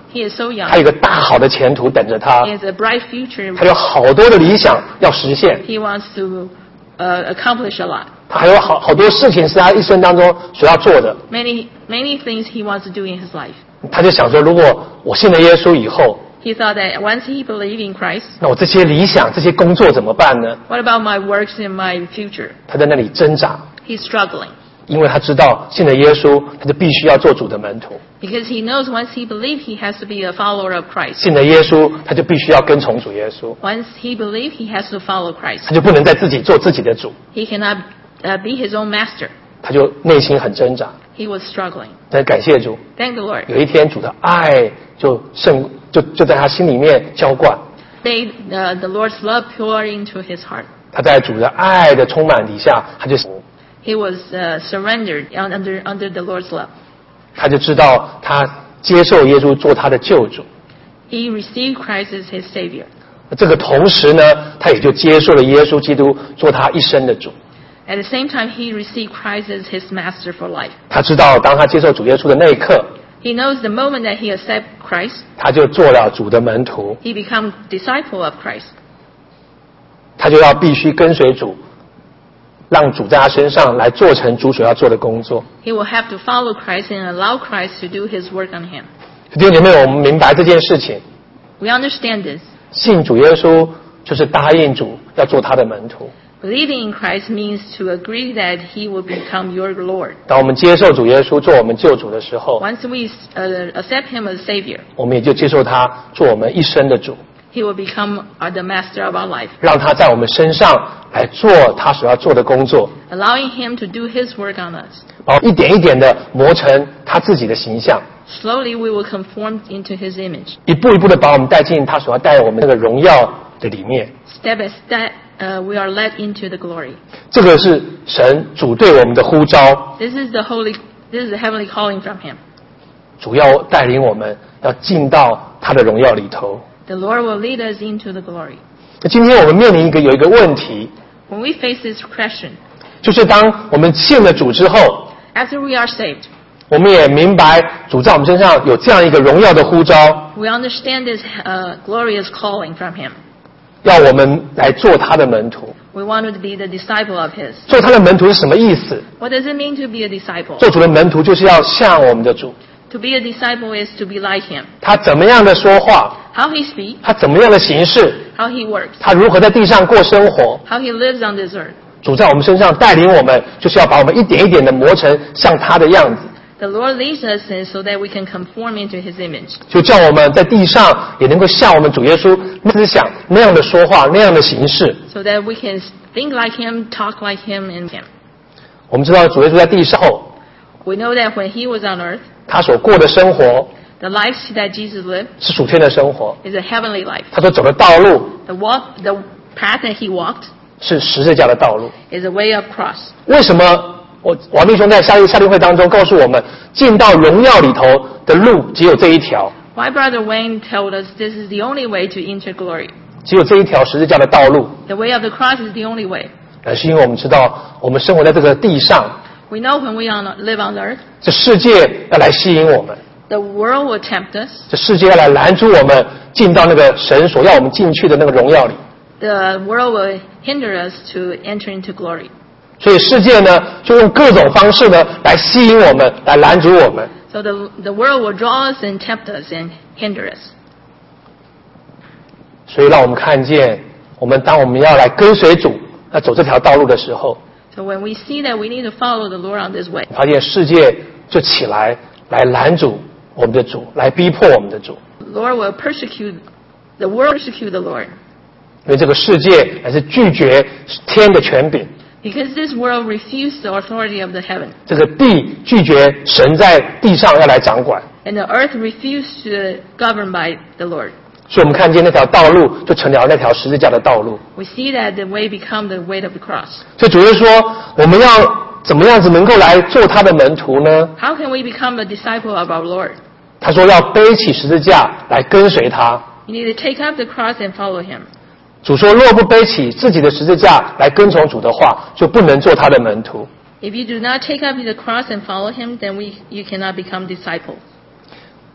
He is so young. 他有一个大好的前途等着他， He has a bright future. 他有好多的理想要实现， He wants to uh, accomplish a lot. 他还有好好多事情是他一生当中所要做的。 Many, many things he wants to do in his life. 他就想说，如果我信了耶稣以后， He thought that once he believed in Christ, 那我这些理想、这些工作怎么办呢？ what about my works and my future? 他在那里挣扎， He's struggling 因为他知道信了耶稣，他就必须要做主的门徒； because he knows once he believes, he has to be a follower of Christ. 信了耶稣，他就必须要跟从主耶稣， Once he believes, he has to follow Christ. 他就不能再自己做自己的主， He cannot uh, be his own master. 他就内心很挣扎。 He was struggling. 但感谢主， Thank the Lord. 有一天主的爱就胜，就就在他心里面浇灌。 They, uh, the Lord's love poured into his heart. 他在主的爱的充满底下，他就 He was uh, surrendered under under the Lord's love. 他就知道他接受耶稣做他的救主。 He received Christ as his Savior. 这个同时呢，他也就接受了耶稣基督做他一生的主。 At the same time, he received Christ as his master for life. 他知道，当他接受主耶稣的那一刻， He knows the moment that he accepts Christ, 他就做了主的门徒， he becomes disciple of Christ. 他就要必须跟随主，让主在他身上来做成主所要做的工作。 He will have to follow Christ and allow Christ to do his work on him. 弟兄姐妹，我们明白这件事情， We understand this. 信主耶稣就是答应主要做他的门徒。 Believing in Christ means to agree that he will become your Lord. 当我们接受主耶稣做我们救主的时候， Once we uh, accept him as Savior, 我们也就接受他做我们一生的主， he will become uh, the master of our life, 让他在我们身上来做他所要做的工作， allowing him to do his work on us. 然后一点一点的磨成他自己的形象， Slowly we will conform into his image. 一步一步的把我们带进他所要带我们那个荣耀的里面。 Step by step, uh, we are led into the glory. 这个是神主对我们的呼召， This is the holy, this is the heavenly calling from him. 主要带领我们要进到他的荣耀里头。 The Lord will lead us into the glory. 那今天我们面临一个有一个问题， When we face this question, 就是当我们信了主之后， after we are saved, 我们也明白主在我们身上有这样一个荣耀的呼召， we understand this uh, glorious calling from him. 要我们来做他的门徒。 We want to be the disciple of his. 做他的门徒是什么意思？ What does it mean to be a disciple? 做主的门徒就是要像我们的主， To be a disciple is to be like him. 他怎么样的说话， How he speaks, 他怎么样的行事， how he works, 他如何在地上过生活。 how he lives on this earth. 主在我们身上带领我们，就是要把我们一点一点的磨成像他的样子， The Lord leads us in so that we can conform into his image. 就叫我们在地上也能够像我们主耶稣那思想那样的说话，那样的行事。 So that we can think like him, talk like him, and him. 我们知道主耶稣在地上后， We know that when he was on earth, 他所过的生活 the life that Jesus lived 是属天的生活， is a heavenly life. 他所走的道路 The walk, the path that he walked 是十字架的道路。 is a way of cross. 为什么我王弟兄在夏令夏令会当中告诉我们，进到荣耀里头的路只有这一条， Why Brother Wayne told us this is the only way to enter glory. 只有这一条十字架的道路， The way of the cross is the only way. 而是因为我们知道，我们生活在这个地上， We know when we on, live on earth, 这世界要来吸引我们， the world will tempt us. 这世界要来拦阻我们进到那个神所要我们进去的那个荣耀里。 The world will hinder us to enter into glory. 所以世界呢，就用各种方式呢来吸引我们，来拦阻我们。 So the, the world will draw us and tempt us and hinder us. 所以让我们看见，我们当我们要来跟随主，要走这条道路的时候， So when we see that we need to follow the Lord on this way, 发现世界就起来来拦阻我们的主，来逼迫我们的主。 the Lord will persecute, the world persecute the Lord. 因为这个世界还是拒绝天的权柄， Because this world refused the authority of the heaven. 这个地拒绝神在地上要来掌管， And the earth refused to govern by the Lord. 所以我们看见那条道路就成了那条十字架的道路。 We see that the way become the way of the cross. 所以主耶稣说，我们要怎么样子能够来做他的门徒呢？ How can we become a disciple of our Lord? 他说要背起十字架来跟随他。 You need to take up the cross and follow him. 主说，若不背起自己的十字架来跟从主的话，就不能做他的门徒。 If you do not take up the cross and follow him, then we, you cannot become disciple.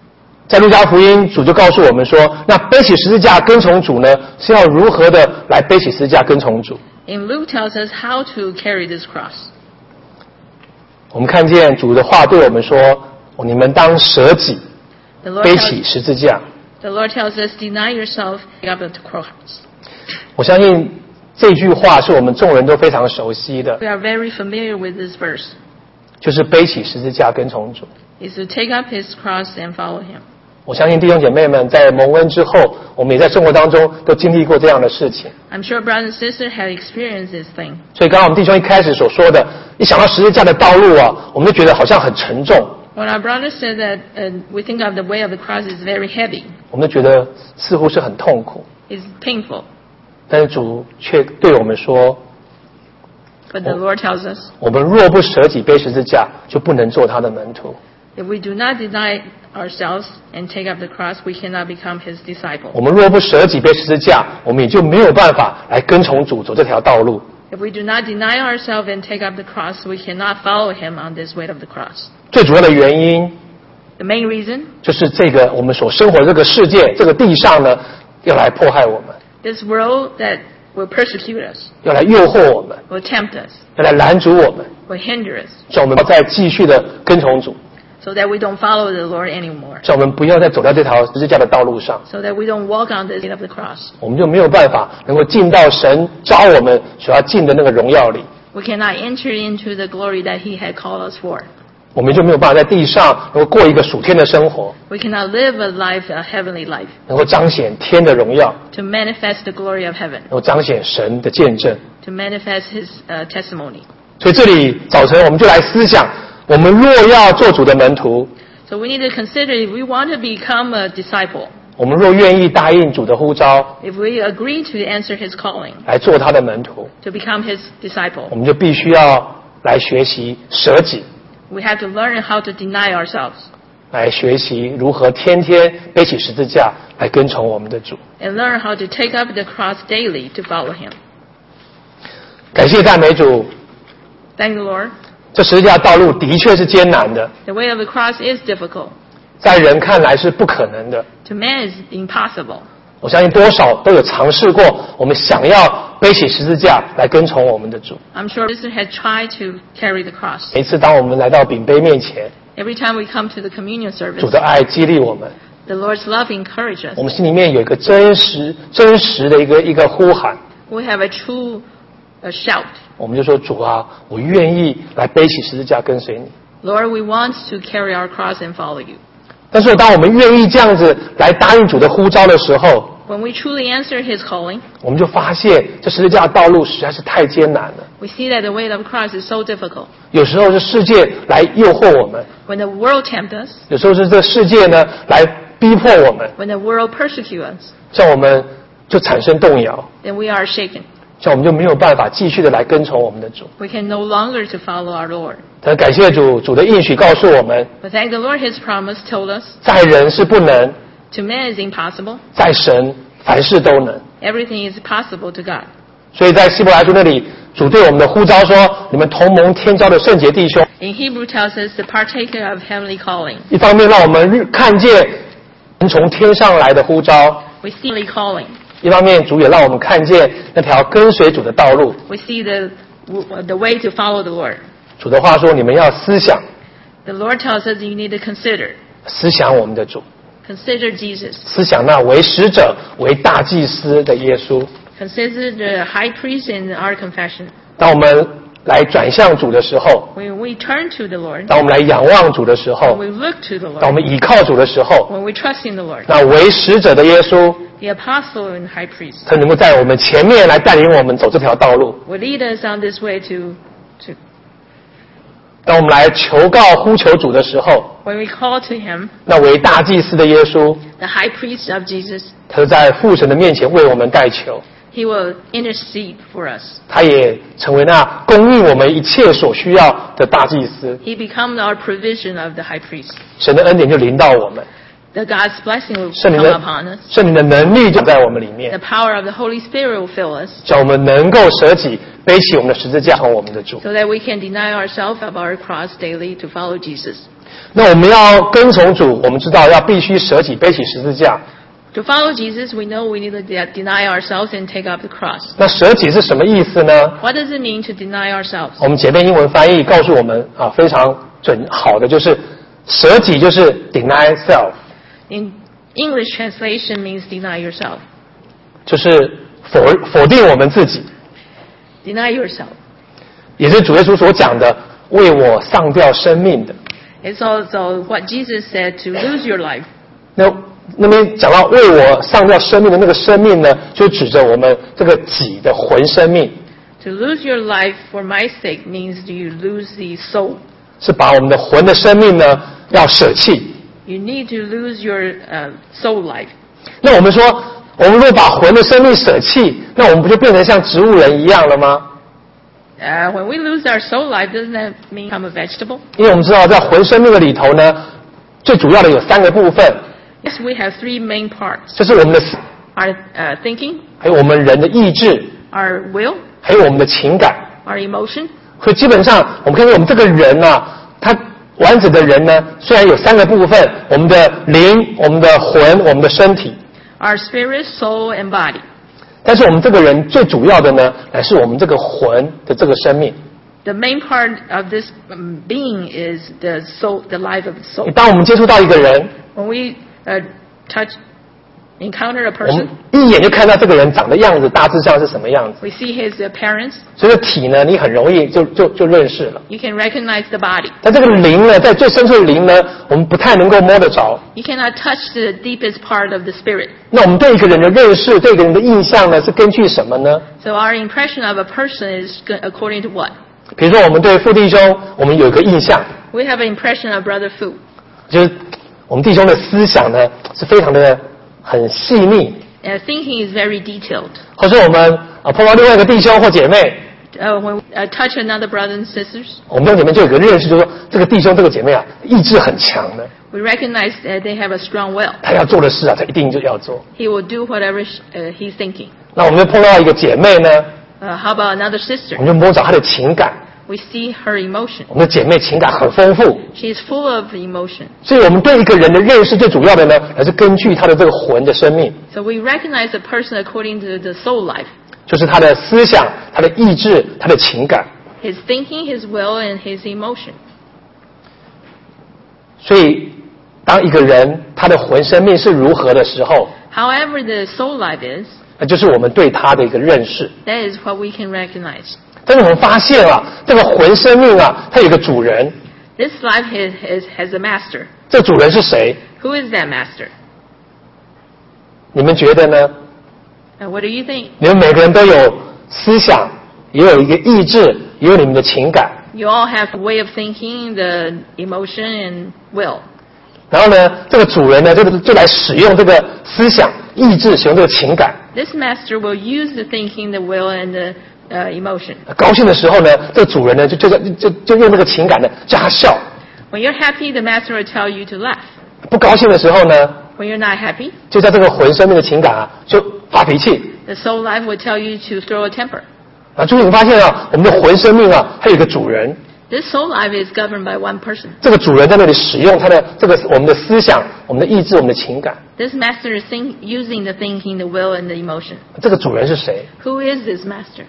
在路加福音，主就告诉我们说，那背起十字架跟从主呢，是要如何的来背起十字架跟从主。 And Luke tells us how to carry this cross. 我们看见主的话对我们说，你们当舍己， The Lord 背 tells, 起十字架。 the Lord tells us, deny yourself, pick up the cross. 我相信这句话是我们众人都非常熟悉的， We are very familiar with this verse. 就是背起十字架跟从主。 Is to take up his cross and follow him. 我相信弟兄姐妹们在蒙恩之后，我们也在生活当中都经历过这样的事情。 I'm sure brothers and sisters have experienced this thing. 所以刚刚我们弟兄一开始所说的，一想到十字架的道路啊，我们就觉得好像很沉重， When our brother said that uh, we think of the way of the cross is very heavy, 我们就觉得似乎是很痛苦。 it's painful. 但是主却对我们说， But the Lord tells us, 我们若不舍己背十字架，就不能做他的门徒。 if we do not deny ourselves and take up the cross, we cannot become his disciple. 我们若不舍己背十字架，我们也就没有办法来跟从主走这条道路。 If we do not deny ourselves and take up the cross, we cannot follow him on this way of the cross. 最主要的原因 The main reason, 就是这个我们所生活的这个世界，这个地上呢，要来迫害我们， this world that will persecute us, 要来诱惑我们， will tempt us, 要来拦阻我们， will hinder us, 叫我们不再继续的跟从主， so that we don't follow the Lord anymore, 叫我们不要再走在这条十字架的道路上， so that we don't walk on the way of the cross. 我们就没有办法能够进到神召我们所要进的那个荣耀里， We cannot enter into the glory that he had called us for. 我们就没有办法在地上能够过一个属天的生活， We cannot live a life, a heavenly life, 能够彰显天的荣耀， to manifest the glory of heaven, 能够彰显神的见证。 to manifest his uh, testimony. 所以这里早晨我们就来思想，我们若要做主的门徒， So we need to consider if we want to become a disciple, 我们若愿意答应主的呼召， if we agree to answer his calling, 来做他的门徒， to become his disciple, 我们就必须要来学习舍己， we have to learn how to deny ourselves 来学习如何天天背起十字架来跟从我们的主。 and learn how to take up the cross daily to follow him. 感谢赞美主， Thank the Lord. 这十字架道路的确是艰难的， The way of the cross is difficult. 在人看来是不可能的。 To man is impossible. 我相信多少都有尝试过，我们想要背起十字架来跟从我们的主。 I'm sure this has tried to carry the cross. 每次当我们来到饼杯面前， Every time we come to the communion 主 service, 的爱激励我们， the Lord's love encourages 我 us. 们心里面有一个真实、真实的一个一个呼喊， We have a true uh, shout. 我们就说：主啊，我愿意来背起十字架跟随你。 Lord, we want to carry our cross and follow you. 但是当我们愿意这样子来答应主的呼召的时候， When we truly answer his calling, 我们就发现这十字架的道路实在是太艰难了。 we see that the way of the cross is so difficult. 有时候是世界来诱惑我们， When the world tempts us, 有时候是这世界呢来逼迫我们， when the world persecutes us, 像我们就产生动摇， then we are shaken. 像我们就没有办法继续的来跟从我们的主。 We can no longer to follow our Lord. 但感谢主，主的应许告诉我们， But thank the Lord, his promise told us, 在人是不能， to man is impossible. 在神凡事都能。 Everything is possible to God. 所以在希伯来书那里，主对我们的呼召说：你们同盟天召的圣洁弟兄， In Hebrew tells us the partaker of heavenly calling. 一方面让我们看见从天上来的呼召， We see heavenly calling. 一方面主也让我们看见那条跟随主的道路。 We see the, the way to follow the Lord. 主的话说：你们要思想， The Lord tells us you need to consider. 思想我们的主， Consider Jesus. 思想那为使者、为大祭司的耶稣。 Consider the high priest in our confession. 当我们来转向主的时候， When we turn to the Lord, 当我们来仰望主的时 when 候， we look to the 当我 Lord, 们倚靠主的时候， when we trust in the Lord, 那为使者的耶稣， the apostle and high priest 他能够在我们前面来带领我们走这条道路。 will lead us on this way to, to. 当我们来求告、呼求主的时候， When we call to him, 那为大祭司的耶稣， the high priest of Jesus, 他就在父神的面前为我们代求， he will intercede for us. 他也成为那供应我们一切所需要的大祭司。 He becomes our provision of the high priest. 神的恩典就临到我们， The God's blessing will 圣灵 come 的 upon us. 圣灵的能力就在我们里面 The，power of the Holy Spirit will fill us 叫我们能够舍己，背起我们的十字架，和我们的主。 so that we can deny ourselves of our cross daily to follow Jesus. 那我们要跟从主，我们知道要必须舍己背起十字架。 To follow Jesus, we know we need to de- deny ourselves and take up the cross. 那舍己是什么意思呢？ What does it mean to deny ourselves? 我们前面英文翻译告诉我们啊，非常准好的就是舍己就是 deny self， In English translation means deny yourself. 就是否否定我们自己， Deny yourself. 也是主耶稣所讲的为我上吊生命的。 It's also what Jesus said to lose your life. 那那边讲到为我上吊生命的那个生命呢，就指着我们这个己的魂生命， To lose your life for my sake means you lose the soul. 是把我们的魂的生命呢要舍弃。 You need to lose your uh, soul life. 那我们说，我们如果把魂的生命舍弃，那我们不就变成像植物人一样了吗？ Uh, when we lose our soul life, doesn't that mean become a vegetable? 因为我们知道，在魂生命的里头呢，最主要的有三个部分， Yes, we have three main parts. 就是我们的， Our uh, thinking, 还有我们人的意志， our will, 还有我们的情感。 our emotion. 所以基本上，我们看到我们这个人啊，他完整的人呢，虽然有三个部分，我们的灵、我们的魂、我们的身体， Our spirit, soul, and body. 但是我们这个人最主要的呢，乃是我们这个魂的这个生命。 The main part of this um, being is the soul, the life of the soul. 当我们接触到一个人， When we uh, touch, encounter a 我们 person, 一眼就看到这个人长的样子，大致上是什么样子。 we see his appearance. 所以体呢，你很容易就就就认识了。 You can recognize the body. 但这个灵呢，在最深处的灵呢，我们不太能够摸得着。 You cannot touch the deepest part of the spirit. 那我们对一个人的认识，对一个人的印象呢，是根据什么呢？ So our impression of a person is go- according to what? 比如说，我们对父弟兄，我们有一个印象， We have an impression of Brother Fu. 就是我们弟兄的思想呢，是非常的很细腻。 Uh, thinking is very detailed. 或是我们啊碰到另外一个弟兄或姐妹， Uh, when we uh, touch another brother and sisters, 我们弟兄姐妹就有个认识，就是说这个弟兄这个姐妹啊，意志很强的， we recognize that they have a strong will. 他要做的事啊，他一定就要做。 He will do whatever sh- uh, he's thinking. 那我们就碰到一个姐妹呢， Uh, how about another 我 sister? 们就摸着她的情感， We see her emotion. 我们的姐妹情感很丰富， She is full of emotion. 所以我们对一个人的认识最主要的呢，还是根据他的这个魂的生命， So we recognize a person according to the soul life. 就是他的思想、他的意志、他的情感。 His thinking, his will, and his emotion. 所以，当一个人他的魂生命是如何的时候， However the soul life is, 那就是我们对他的一个认识。 that is what we can recognize. 但是我们发现啊，这个魂生命啊，它有一个主人， This life has, has, has a master. 这主人是谁？ Who is that master? 你们觉得呢？ And what do you think? 你们每个人都有思想，也有一个意志，也有你们的情感。 You all have a way of thinking, the emotion and will. 然后呢，这个主人呢，就就来使用这个思想、意志，使用这个情感。 This master will use the thinking, the will, and the uh, emotion. 高兴的时候呢，这个主人呢，就就就就就用那个情感呢，叫他笑； When you're happy, the master will tell you to laugh. 不高兴的时候呢， When you're not happy, 就在这个魂生命的情感啊，就发脾气。 the soul life will tell you to throw a temper. 啊，就是你发现啊，我们的魂生命啊，它有一个主人， This soul life is governed by one person. 这个主人在那里使用他的这个我们的思想、我们的意志、我们的情感。 This master is think, using the thinking, the will, and the emotion. 这个主人是谁？ Who is this master?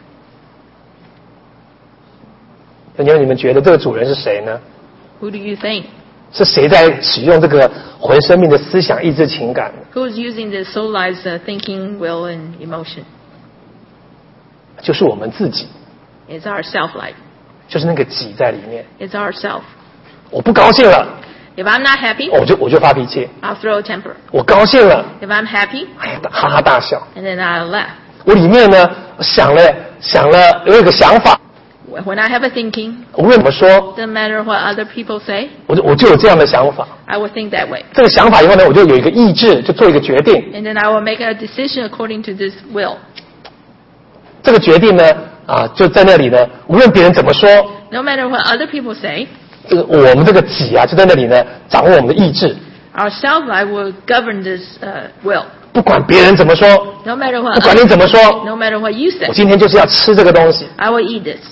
因为你们觉得这个主人是谁呢？ Who do you think? 是谁在使用这个魂生命的思想、意志、情感？ Who is using the soul life's uh, thinking, will, and emotion? 就是我们自己， It's our self life. 就是那个己在里面。 It's ourself. 我不高兴了， If I'm not happy, 我就我就发脾气； I'll throw a temper. 我高兴了， If I'm happy, 哎呀，哈哈大笑。 and then I'll laugh. 我里面呢想了想了，有一个想法， When I have a thinking, 无论怎么说， doesn't matter what other people say, 我就我就有这样的想法。 I will think that way. 这个想法以后呢，我就有一个意志，就做一个决定。 And then I will make a decision according to this will. 这个决定呢，啊，就在那里呢，无论别人怎么说， No matter what other people say, 这个我们这个己啊，就在那里呢，掌握我们的意志。 our self life will govern this uh, will. 不管别人怎么说， No matter 不 what 管你 other, 怎么说， no matter what you 我 say, 今天就是要吃这个东西。 I will eat this.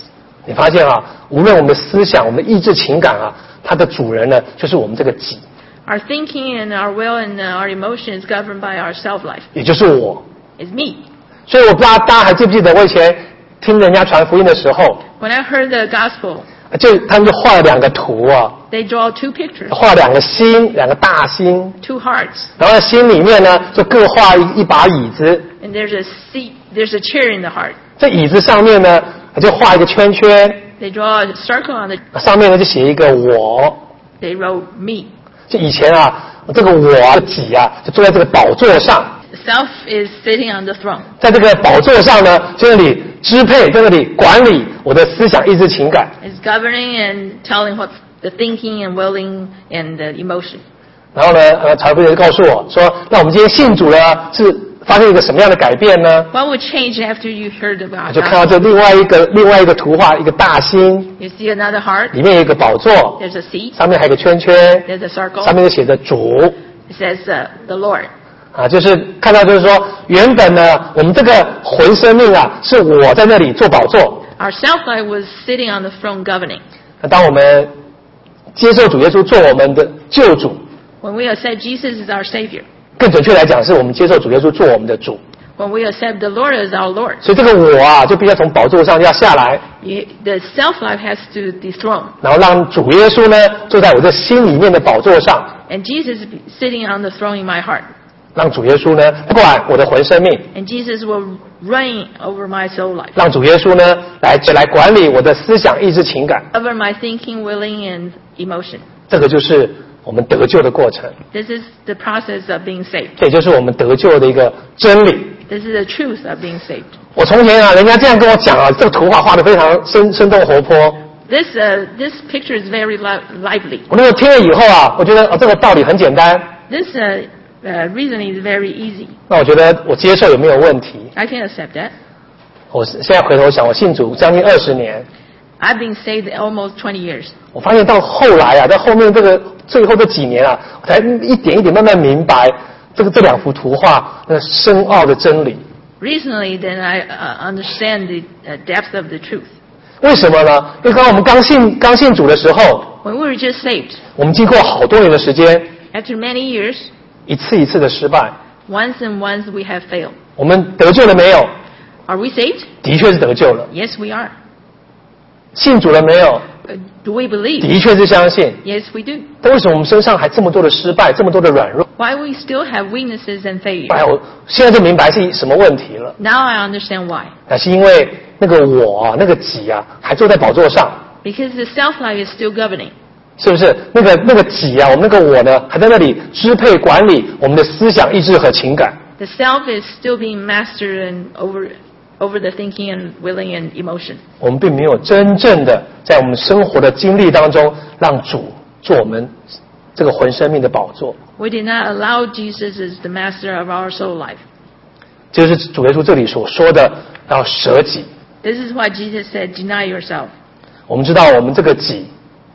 你发现啊，无论我们的思想、我们的意志、情感啊，它的主人呢，就是我们这个己， Our thinking and our will and uh, our emotion is governed by our self-life. 也就是我。 It's me. 所以我不知道大家还记不记得，我以前听人家传福音的时候， When I heard the gospel, 就他们就画了两个图啊， they draw two pictures, 画了两个心，两个大心， two hearts, 然后在心里面呢，就各画一一把椅子， and there's a seat, there's a chair in the heart. 在椅子上面呢，就画一个圈圈， They draw a circle on the, 上面呢就写一个我。 they wrote me. 就以前啊，这个我啊己啊，就坐在这个宝座上， Self is sitting on the throne. 在这个宝座上呢，就在那里支配，在那里管理我的思想、意志、情感。 It's governing and telling what the thinking and willing and the emotion. 然后呢，呃，传福音的告诉我说，那我们今天信主了，是发生一个什么样的改变呢？ What would change after you heard about 就看到 God? 这另外一个另外一个图画，一个大心， You see another heart. 里面有一个宝座， There's a seat. 上面还有一个圈圈， There's a circle. 上面就写着主。 It says uh, the Lord. 啊，就是看到就是说，原本呢，我们这个魂生命啊，是我在那里做宝座。 Our self-life was sitting on the throne governing. 那当我们接受主耶稣做我们的救主， When we accept Jesus as our Savior. 更准确来讲，是我们接受主耶稣做我们的主。 When we accept the Lord as our Lord. 所以这个我啊，就必须要从宝座上要下来， You, the self-life has to dethrone. 然后让主耶稣呢坐在我这心里面的宝座上， And Jesus is sitting on the throne in my heart. 让主耶稣呢管我的魂生命， And Jesus will reign over my soul life. 让主耶稣呢来来管理我的思想、意志、情感。 Over my thinking, willing, and emotion. 这个就是我们得救的过程， This is the process of being saved. 这也就是我们得救的一个真理。 This is the truth of being saved. 我从前啊，人家这样跟我讲啊，这个图画画得非常生生动活泼。 This uh, this picture is very li- lively. 我那个听了以后啊，我觉得哦，这个道理很简单。 This uh, uh, reasoning is very easy. 那我觉得我接受也没有问题。 I can accept that. 我现在回头想，我信主将近二十年， I've been saved almost twenty years. 我发现到后来啊，在后面这个最后这几年啊，我才一点一点慢慢明白这个这两幅图画那深奥的真理。 Recently, then I uh, understand the uh, depth of the truth. 为什么呢？因为刚刚我们刚信刚信主的时候， When we were just saved, 我们经过好多年的时间， after many years, 一次一次的失败， once and once we have failed. 我们得救了没有？ Are we saved? 的确是得救了。 Yes, we are. 信主了没有？ Uh, do we believe? 的确是相信。 Yes, we do. 但为什么我们身上还这么多的失败，这么多的软弱？ Why we still have weaknesses and 哎， failures? 我现在就明白是什么问题了。 Now I understand why. 那是因为那个我啊，那个己啊，还坐在宝座上， Because the self-life is still governing. 是不是？那个那个己啊，我们那个我呢，还在那里支配管理我们的思想、意志和情感。 The self is still being mastered and over over the thinking and willing and emotion. 我们并没有真正的在我们生活的经历当中，让主做我们这个魂生命的宝座。 We did not allow Jesus as the master of our soul life. 这就是主耶稣这里所说的要舍己。 This is why Jesus said, deny yourself. 我们知道我们这个己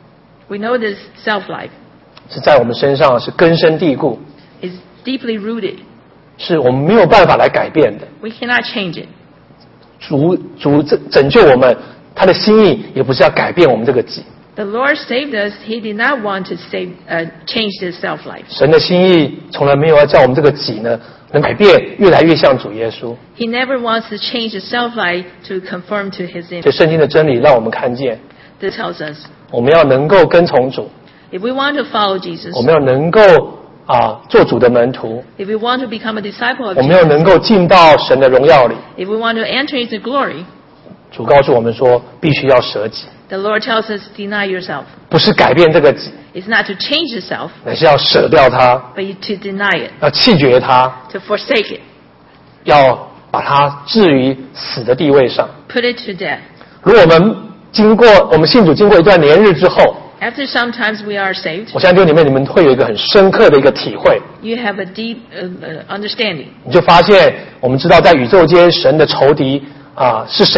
We know this self-life 是在我们身上是根深蒂固， is deeply rooted. 是我们没有办法来改变的。 We cannot change it. 主主拯拯救我们，他的心意也不是要改变我们这个己。 The Lord saved us. He did not want to save, uh, change this self-life. 神的心意从来没有要叫我们这个己呢能改变，越来越像主耶稣。 He never wants to change the self-life to conform to His 所以 image. 圣经的真理让我们看见， This tells us, 我们要能够跟从主， if we want to follow Jesus, 我们要能够啊做主的门徒， if we want to become a disciple of 我们要 Jesus, 能够进到神的荣耀里。 if we want to enter into glory, 主告诉我们说，必须要舍己， the Lord tells us, deny yourself. 不是改变这个己， It's not to change yourself, 乃是要舍掉它， but to deny it, 要弃绝它， to forsake it, 要把它置于死的地位上。 put it to death. 如果我们经过我们信主经过一段年日之后， After sometimes we are saved, 我相信里面你们会有一个很深刻的一个体会， you have a deep uh, uh, understanding. 你就发现我们知道在宇宙间神的仇敌啊是谁，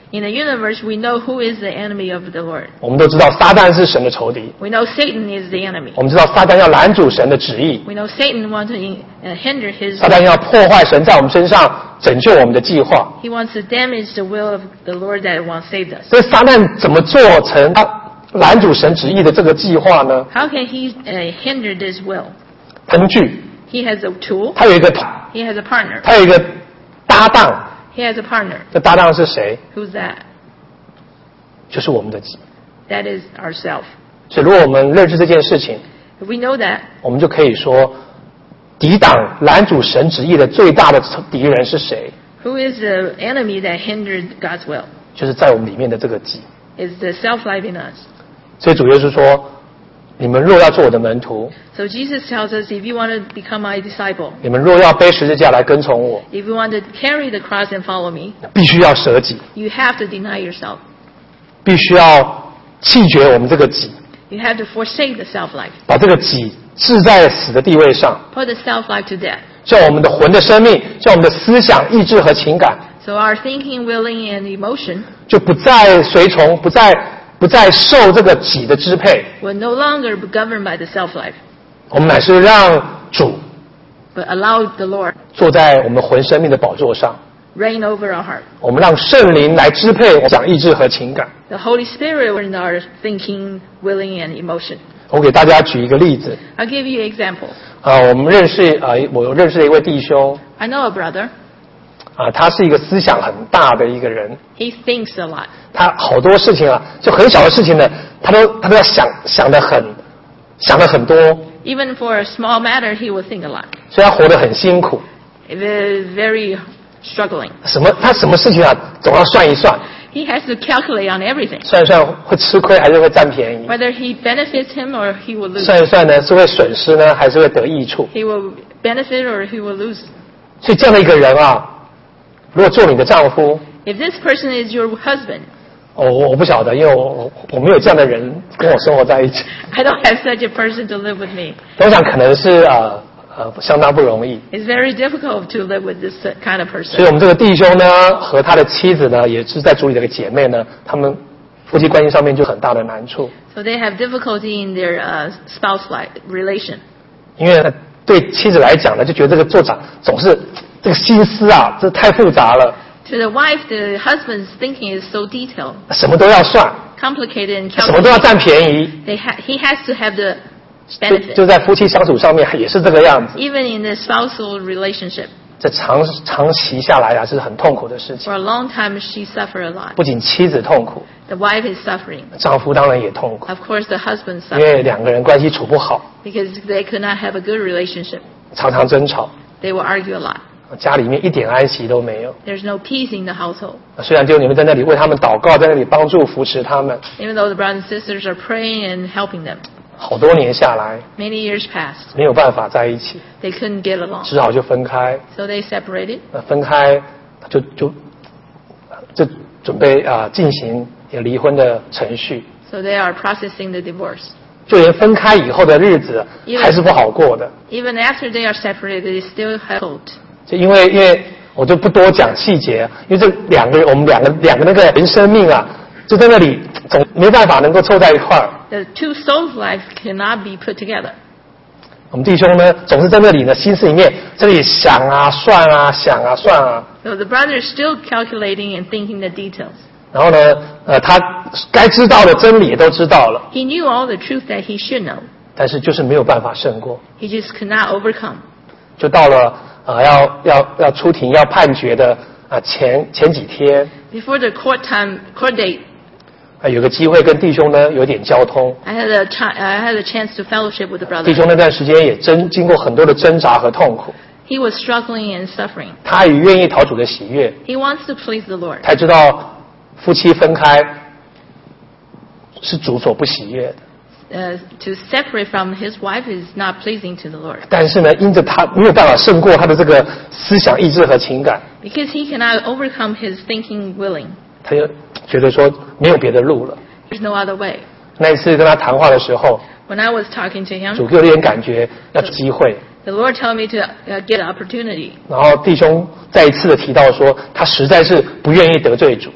In the universe, we know who is the enemy of the Lord. 我们都知道撒旦是神的仇敌， We know Satan is the enemy. 我们知道撒旦要拦阻神的旨意， We know Satan wants to uh, hinder his. 撒旦要破坏神在我们身上拯救我们的计划。 He wants to damage the will of the Lord that once saved us. 所以撒旦怎么做成他拦阻神旨意的这个计划呢？ How can he uh, hinder this will? 工具， He has a tool. 他有一个 He has a partner. 他有一个搭档， He has a partner. 这搭档是谁？ Who's that? 就是我们的己。 That is ourself. 所以如果我们认识这件事情， If we know that, 我们就可以说，抵挡拦阻神旨意的最大的敌人是谁？ who is the enemy that hindered God's will? 就是在我们里面的这个己。 It's the self-life in us. 所以主耶稣说：“你们若要做我的门徒， So Jesus tells us, if you want to become my disciple, 你们若要背十字架来跟从我， if you want to carry the cross and follow me, 必须要舍己， you have to deny yourself. 必须要弃绝我们这个己， You have to forsake the self-life. 把这个己置在死的地位上， Put the self-life to death. 叫我们的魂的生命，叫我们的思想、意志和情感， So our thinking, willing, and emotion 就不再随从，不再不再受这个己的支配。 will no longer be governed by the self-life, 我们乃是让主 but allow the Lord 坐在我们魂生命的宝座上， reign over our heart. 我们让圣灵来支配我们想、意志和情感。 The Holy Spirit in our thinking, willing, and emotion. 我给大家举一个例子。 I'll give you an example. 啊、我们认识啊、我有认识的一位弟兄 I know a brother. 啊、他是一个思想很大的一个人， He thinks a lot. 他好多事情啊，就很小的事情呢，他都他都要想想得很想得很多， Even for a small matter, he will think a lot. 所以他活得很辛苦。 Very, very struggling. 什么他什么事情啊，总要算一算， He has to calculate on everything. 算一算会吃亏还是会占便宜， Whether he benefits him or he will lose. 算一算呢是会损失呢还是会得益处。 He will benefit or he will lose. 所以这样的一个人啊，如果做你的丈夫， If this person is your husband, 哦，我我不晓得，因为我我我没有这样的人跟我生活在一起， I don't have such a person to live with me. 我想可能是呃呃相当不容易。 It's very difficult to live with this kind of 所以 person. 我们这个弟兄呢和他的妻子呢，也是在主里的一个姐妹呢，他们夫妻关系上面就很大的难处， So they have difficulty in their uh, spouse life relation. 因为呢对妻子来讲呢，就觉得这个做长总是这个心思啊，这太复杂了， To the wife, the husband's thinking is so detailed, 什么都要算， complicated, and 什么都要 calculated. 占便宜， They ha- he has to have the 就 benefit. 就在夫妻相处上面也是这个样子。 Even in the spousal relationship, 这长长期下来啊，是很痛苦的事情。 for a long time she suffered a lot. 不仅妻子痛苦， The wife is suffering. 丈夫当然也痛苦， Of course, the husband 因为 suffers 两个人关系处不好， because they could not have a good relationship. 常常争吵， They will argue a lot. 家里面一点安息都没有。 There's no peace in the household. 虽然只有你们在那里为他们祷告，在那里帮助扶持他们， Even though the brothers and sisters are praying and helping them, 好多年下来 many years passed. 没有办法在一起， They couldn't get along. 只好就分开。 So they separated. 那分开就就就准备啊进行离婚的程序， So they are processing the divorce. 就连分开以后的日子因为还是不好过的。 Even after they are separated, they still have hope. 就因为因为我就不多讲细节，因为这两个人我们两个两个那个人生命啊，就在那里总没办法能够凑在一块儿。 The two souls' life cannot be put together. 我们弟兄呢，总是在那里呢，心思里面这里想啊、算啊、想啊、算啊， So the brother is still calculating and thinking the details. 然后呢，呃，他该知道的真理也都知道了， He knew all the truth that he should know. 但是就是没有办法胜过。 He just could not overcome. 就到了呃要要要出庭要判决的啊、呃前前几天， Before the court time, court date, 啊、有个机会跟弟兄呢有点交通。 I had a ch- I had a chance to fellowship with the 弟 brother. 兄那段时间也真经过很多的挣扎和痛苦， He was struggling and suffering. 他也愿意讨主的喜悦， He wants to please the Lord. 才知道夫妻分开是主所不喜悦的。 Uh, to separate from his wife is not pleasing to the Lord 但是呢，因着他没有办法胜过他的这个思想、意志和情感， because he cannot overcome his thinking willing. 他就觉得说没有别的路了。 There's no other way. 那一次跟他谈话的时候， When I was talking to him, 主给我有点感觉要机会， the Lord told me to uh, get an opportunity. 然后弟兄再一次的提到说，他实在是不愿意得罪主，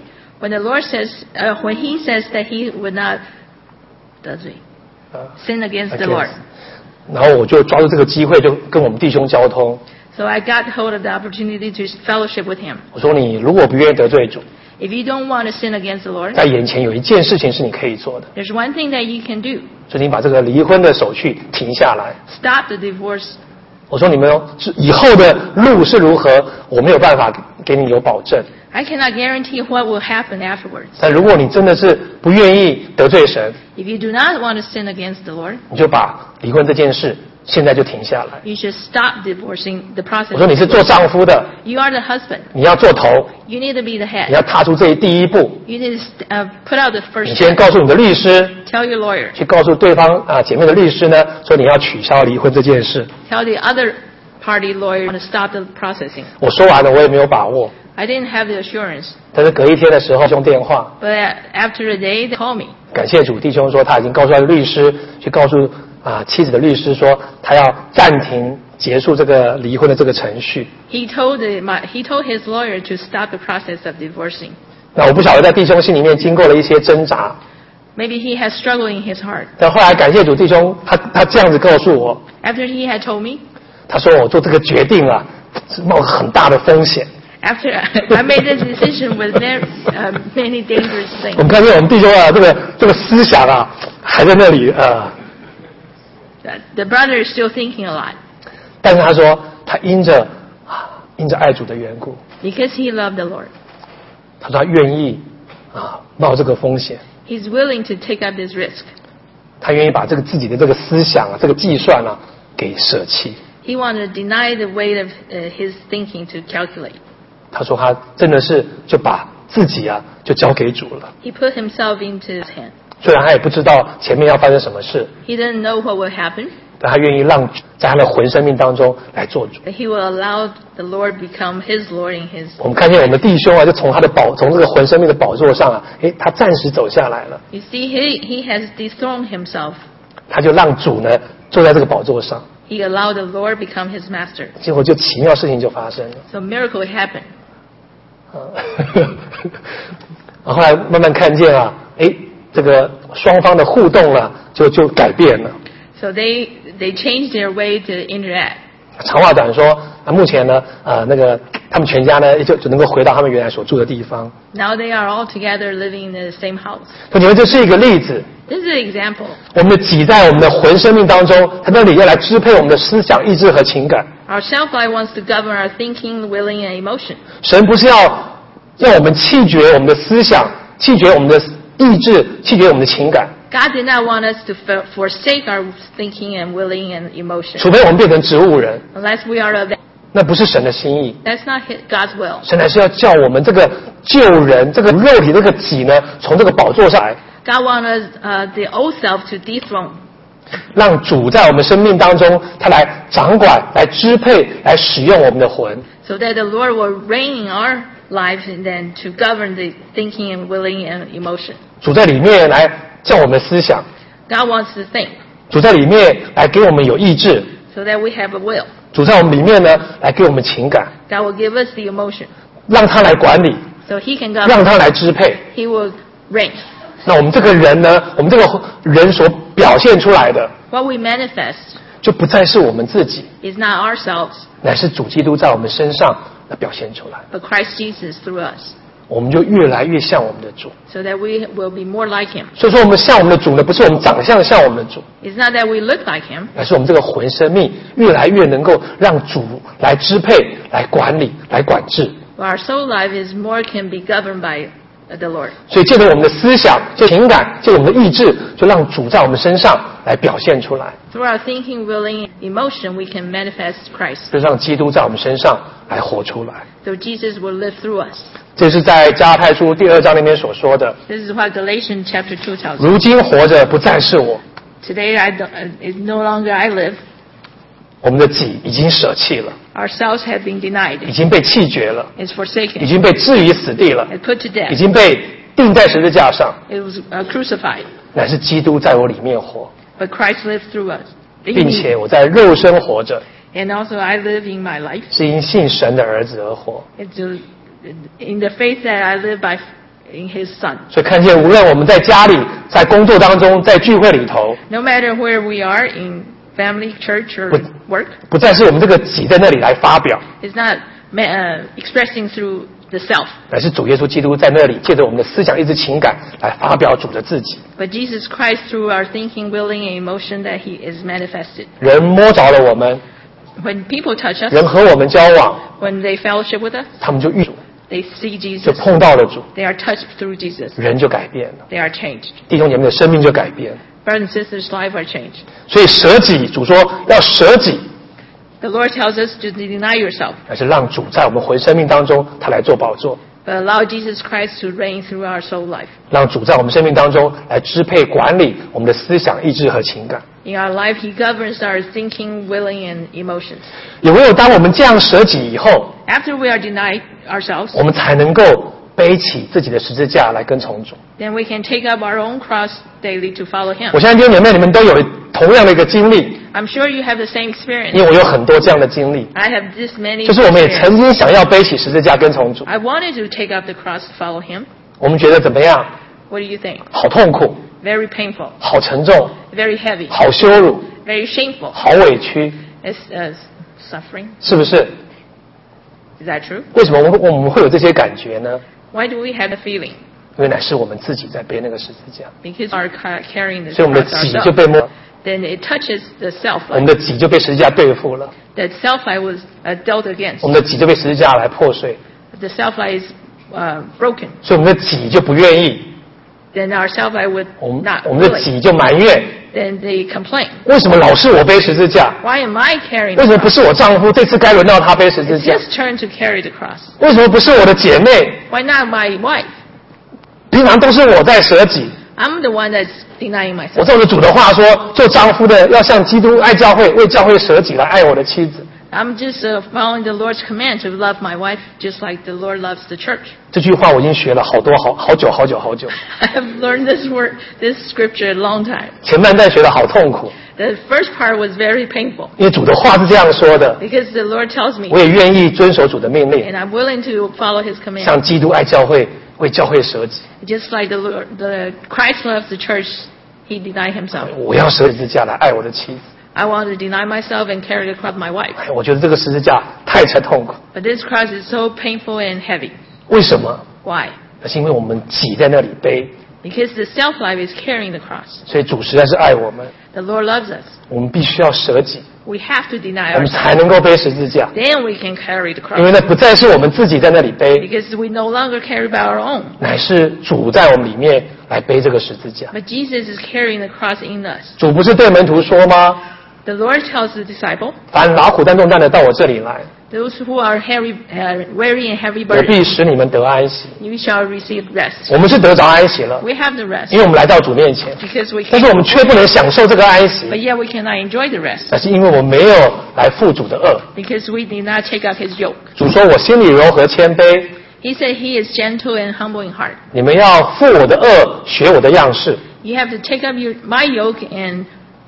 When the Lord says, uh, when He says that He would not 得罪 sin against the Lord. 然后我就抓住这个机会，就跟我们弟兄交通。 So I got hold of the opportunity to fellowship with him. 我说你如果不愿意得罪主， If you don't want to sin against the Lord, 在眼前有一件事情是你可以做的， there's one thing that you can do. 就是你把这个离婚的手续停下来。 Stop the divorce. 我说你们以后的路是如何，我没有办法给你有保证。 I cannot guarantee what will happen afterwards. 但如果你真的是不愿意得罪神， If you do not want to sin against the Lord, 你就把离婚这件事现在就停下来。 you should stop divorcing the process. 我说你是做丈夫的， You are the husband. 你要做头， You need to be the 你 head. 要踏出这一第一步。 You need to uh, put out the 你 first 先 step. 告诉你的律师， Tell your lawyer. 去告诉对方啊姐妹的律师呢，说你要取消离婚这件事。 Tell the other party lawyer to stop the processing. 我说完了，我也没有把握。 I didn't have the assurance. 但是隔一天的时候，用电话， But after a day, they call me. 感谢主，弟兄说他已经告诉他的律师，去告诉啊妻子的律师说，他要暂停结束这个离婚的这个程序。 He told the, my, he told his lawyer to stop the process of divorcing. 那我不晓得在弟兄心里面经过了一些挣扎， Maybe he has struggled in his heart. 但后来感谢主，弟兄他他这样子告诉我， After he had told me, 他说我做这个决定啊，是冒着很大的风险。 after I made this decision with very, uh, many dangerous 我 things. 们看见我们弟兄啊，这个这个思想啊，还在那里呃， The brother is still thinking a lot 但是他说他因着啊因着爱主的缘故， because he loved the Lord. 他说他愿意啊冒这个风险， He's willing to take up this risk. 他愿意把这个自己的这个思想啊，这个计算啊给舍弃。 He wanted to deny the weight of uh, his thinking to calculate. 他说他真的是就把自己啊就交给主了， He put himself into his hand. 虽然他也不知道前面要发生什么事， He didn't know what would happen, 但他愿意让在他的魂生命当中来做主。 but he will allow the Lord become his Lord in his. 我们看见我们的弟兄啊，就从他的宝从这个魂生命的宝座上啊，诶，他暂时走下来了， You see, he, he has dethroned himself. 他就让主呢坐在这个宝座上， He allowed the Lord become his master. 结果就奇妙事情就发生了。 So miracle happened. 啊然后后来慢慢看见啊，诶，这个双方的互动啊，就就改变了。 So they they changed their way to interact. 长话短说，啊，目前呢，呃，那个他们全家呢，就就能够回到他们原来所住的地方。 Now they are all together living in the same house. 我觉得这是一个例子， This is an example. 我们的己在我们的魂生命当中，它那里要来支配我们的思想、意志和情感。 Our self-life wants to govern our thinking, willing, and emotion. 神不是要让我们弃绝我们的思想，弃绝我们的意志，弃绝我们的情感， God did not want us to for- forsake our thinking and willing and emotion. 除非我们变成植物人， Unless we are of that. 那不是神的心意。 That's not his- God's will. 神还是要叫我们这个救人，这个肉体这个己呢，从这个宝座上来， God wants us, uh, the old self to dethrone. 让主在我们生命当中，他来掌管、来支配、来使用我们的魂。 So that the Lord will reign in our lives and then to govern the thinking and willing and emotion. 主在里面来叫我们思想， God wants to think 主在里面来给我们有意志， so that we have a will. 主在我们里面呢来给我们情感， God will give us the emotion. 让他来管理， So he can 让 govern. 他来支配。 He will reign. 那我们这个人呢，我们这个人所表现出来的， What we manifest 就不再是我们自己， is not ourselves, 乃是主基督在我们身上来表现出来。 but Christ Jesus through us. 我们就越来越像我们的主。 So that we will be more like him. 所以说，我们像我们的主呢，不是我们长相像我们的主， It's not that we look like him, 而是我们这个魂生命越来越能够让主来支配、来管理、来管制。 but our soul life is more can be governed by the Lord. 所以，借着我们的思想、借情感、借我们的意志，就让主在我们身上来表现出来， Through our thinking, willing, emotion, we can manifest Christ. 就让基督在我们身上来活出来。 So Jesus will live through us. 这是在加拉太书第二章里面所说的。 This is what Galatians chapter two tells us. 如今活着不再是我， Today I don't, uh, it's no longer I live. 我们的己已经舍弃了， Ourselves have been 已 denied. 经被弃绝了， It's 已 forsaken. 经被置于死地了， It's put to 已 death. 经被钉在十字架上， It was uh, crucified. 乃是基督在我里面活， But Christ lives through us. 并且我在肉身活着， And also I live in my life. 是因信神的儿子而活。 It's uh, in the faith that I live by in His Son. 所以看见无论我们在家里、在工作当中、在聚会里头， No matter where we are in family, church, or work, 不再是我们这个己在那里来发表， it's not uh, expressing through the self, 乃是主耶稣基督在那里借着我们的思想、意志、情感来发表主的自己。 but Jesus Christ through our thinking, willing, and emotion that He is manifested. 人摸着了我们， When people touch us, 人和我们交往， when they fellowship with us, 他们就遇主， they see 就 Jesus. 碰到了主， They are touched through Jesus. 人就改变了， They are changed. 弟兄姐妹的生命就改变了。 Brothers and sisters' lives are changed. 所以舍己，主说要舍己， The Lord tells us to deny yourself, 乃是让主在我们活生命当中，他来做宝座， but allow Jesus Christ to reign through our soul life. 让主在我们生命当中来支配管理我们的思想、意志和情感。 In our life, He governs our thinking, willing, and emotions. 也唯有当我们这样舍己以后， After we are denied ourselves, 我们才能够背起自己的十字架来跟从主。 then we can take up our own cross daily to follow Him. 我相信弟兄姐妹你们都有同样的一个经历， I'm sure you have the same 因 experience. 为我有很多这样的经历， I have this many 就是我们也 experiences. 曾经想要背起十字架跟从主， I wanted to take up the cross to follow Him. 我们觉得怎么样？ What do you think? 好痛苦， Very painful, 好沉重， very heavy, 好羞辱， very shameful. 好委屈， It's uh, suffering. 是不是？ Is that true? 为什么我们我们会有这些感觉呢？ Why do we have the feeling? 因为乃是我们自己在背那个十字架， Because we are ca- carrying the 所以我们的 cross 己 ourselves. 就被摸， Then it touches the self 我们 life. 的己就被十字架对付了， That self life was uh, dealt against. 我们的己就被十字架来破碎， The self life is uh, broken. 所以我们的己就不愿意， Then our self life would 我们 not 我们的 willing. 己就埋怨， Then they complain. 为什么老是我背十字架？ Why am I carrying 为 the 什么不 cross? 是我丈夫？这次该轮到他背十字 It's 架？ his turn to carry the cross. 为什么不是我的姐妹？ Why not my wife? 平常都是我在舍己。 I'm the one that's denying 我 myself. 照着主的话说，做丈夫的要像基督爱教会，为教会舍己来爱我的妻子。 I'm just uh, following the Lord's command to love my wife just like the Lord loves the church. 这句话我已经学了好多好好久好久好久， I have learned this word, this scripture a long time. 前半段学的好痛苦， The first part was very painful 因为主的话是这样说的， because the Lord tells me, 我也愿意遵守主的命令， and I'm willing to follow His command. 像基督爱教会，为教会舍己。 Just like the Lord, the Christ loves the church, He denied Himself. 我要舍十字架来爱我的妻子。 I want to deny myself and carry the cross of my wife. 哎我觉得这个十字架太沉痛苦， But this cross is so painful and heavy. 为什么？ Why? 那是因为我们挤在那里背， Because the self life is carrying the cross. 所以主实在是爱我们， The Lord loves us. 我们必须要舍己， We have to deny 我们 ourselves. 才能够背十字架。 Then we can carry the 因为 cross. 那不再是我们自己在那里背， Because we no longer carry by our own. 乃是主在我们里面来背这个十字架。 But Jesus is carrying the cross in us. 主不是对门徒说吗？ The Lord tells the disciple, 凡劳苦担重担的，到我这里来， those who are heavy, uh, weary and heavy 我 burdened, 必使你们得安息。 you shall receive rest. 我们是得着安息了， We have the rest 因为我们来到主面前， because we 但是 can, 我们却不能享受这个安息 but，yet we cannot enjoy the rest 那是因为我没有来负主的恶。 because we did not take up His yoke. 主说：“我心里柔和谦卑， He said He is gentle and humble in heart. 你们要负我的恶，学我的样式。 You have to take up your, my yoke and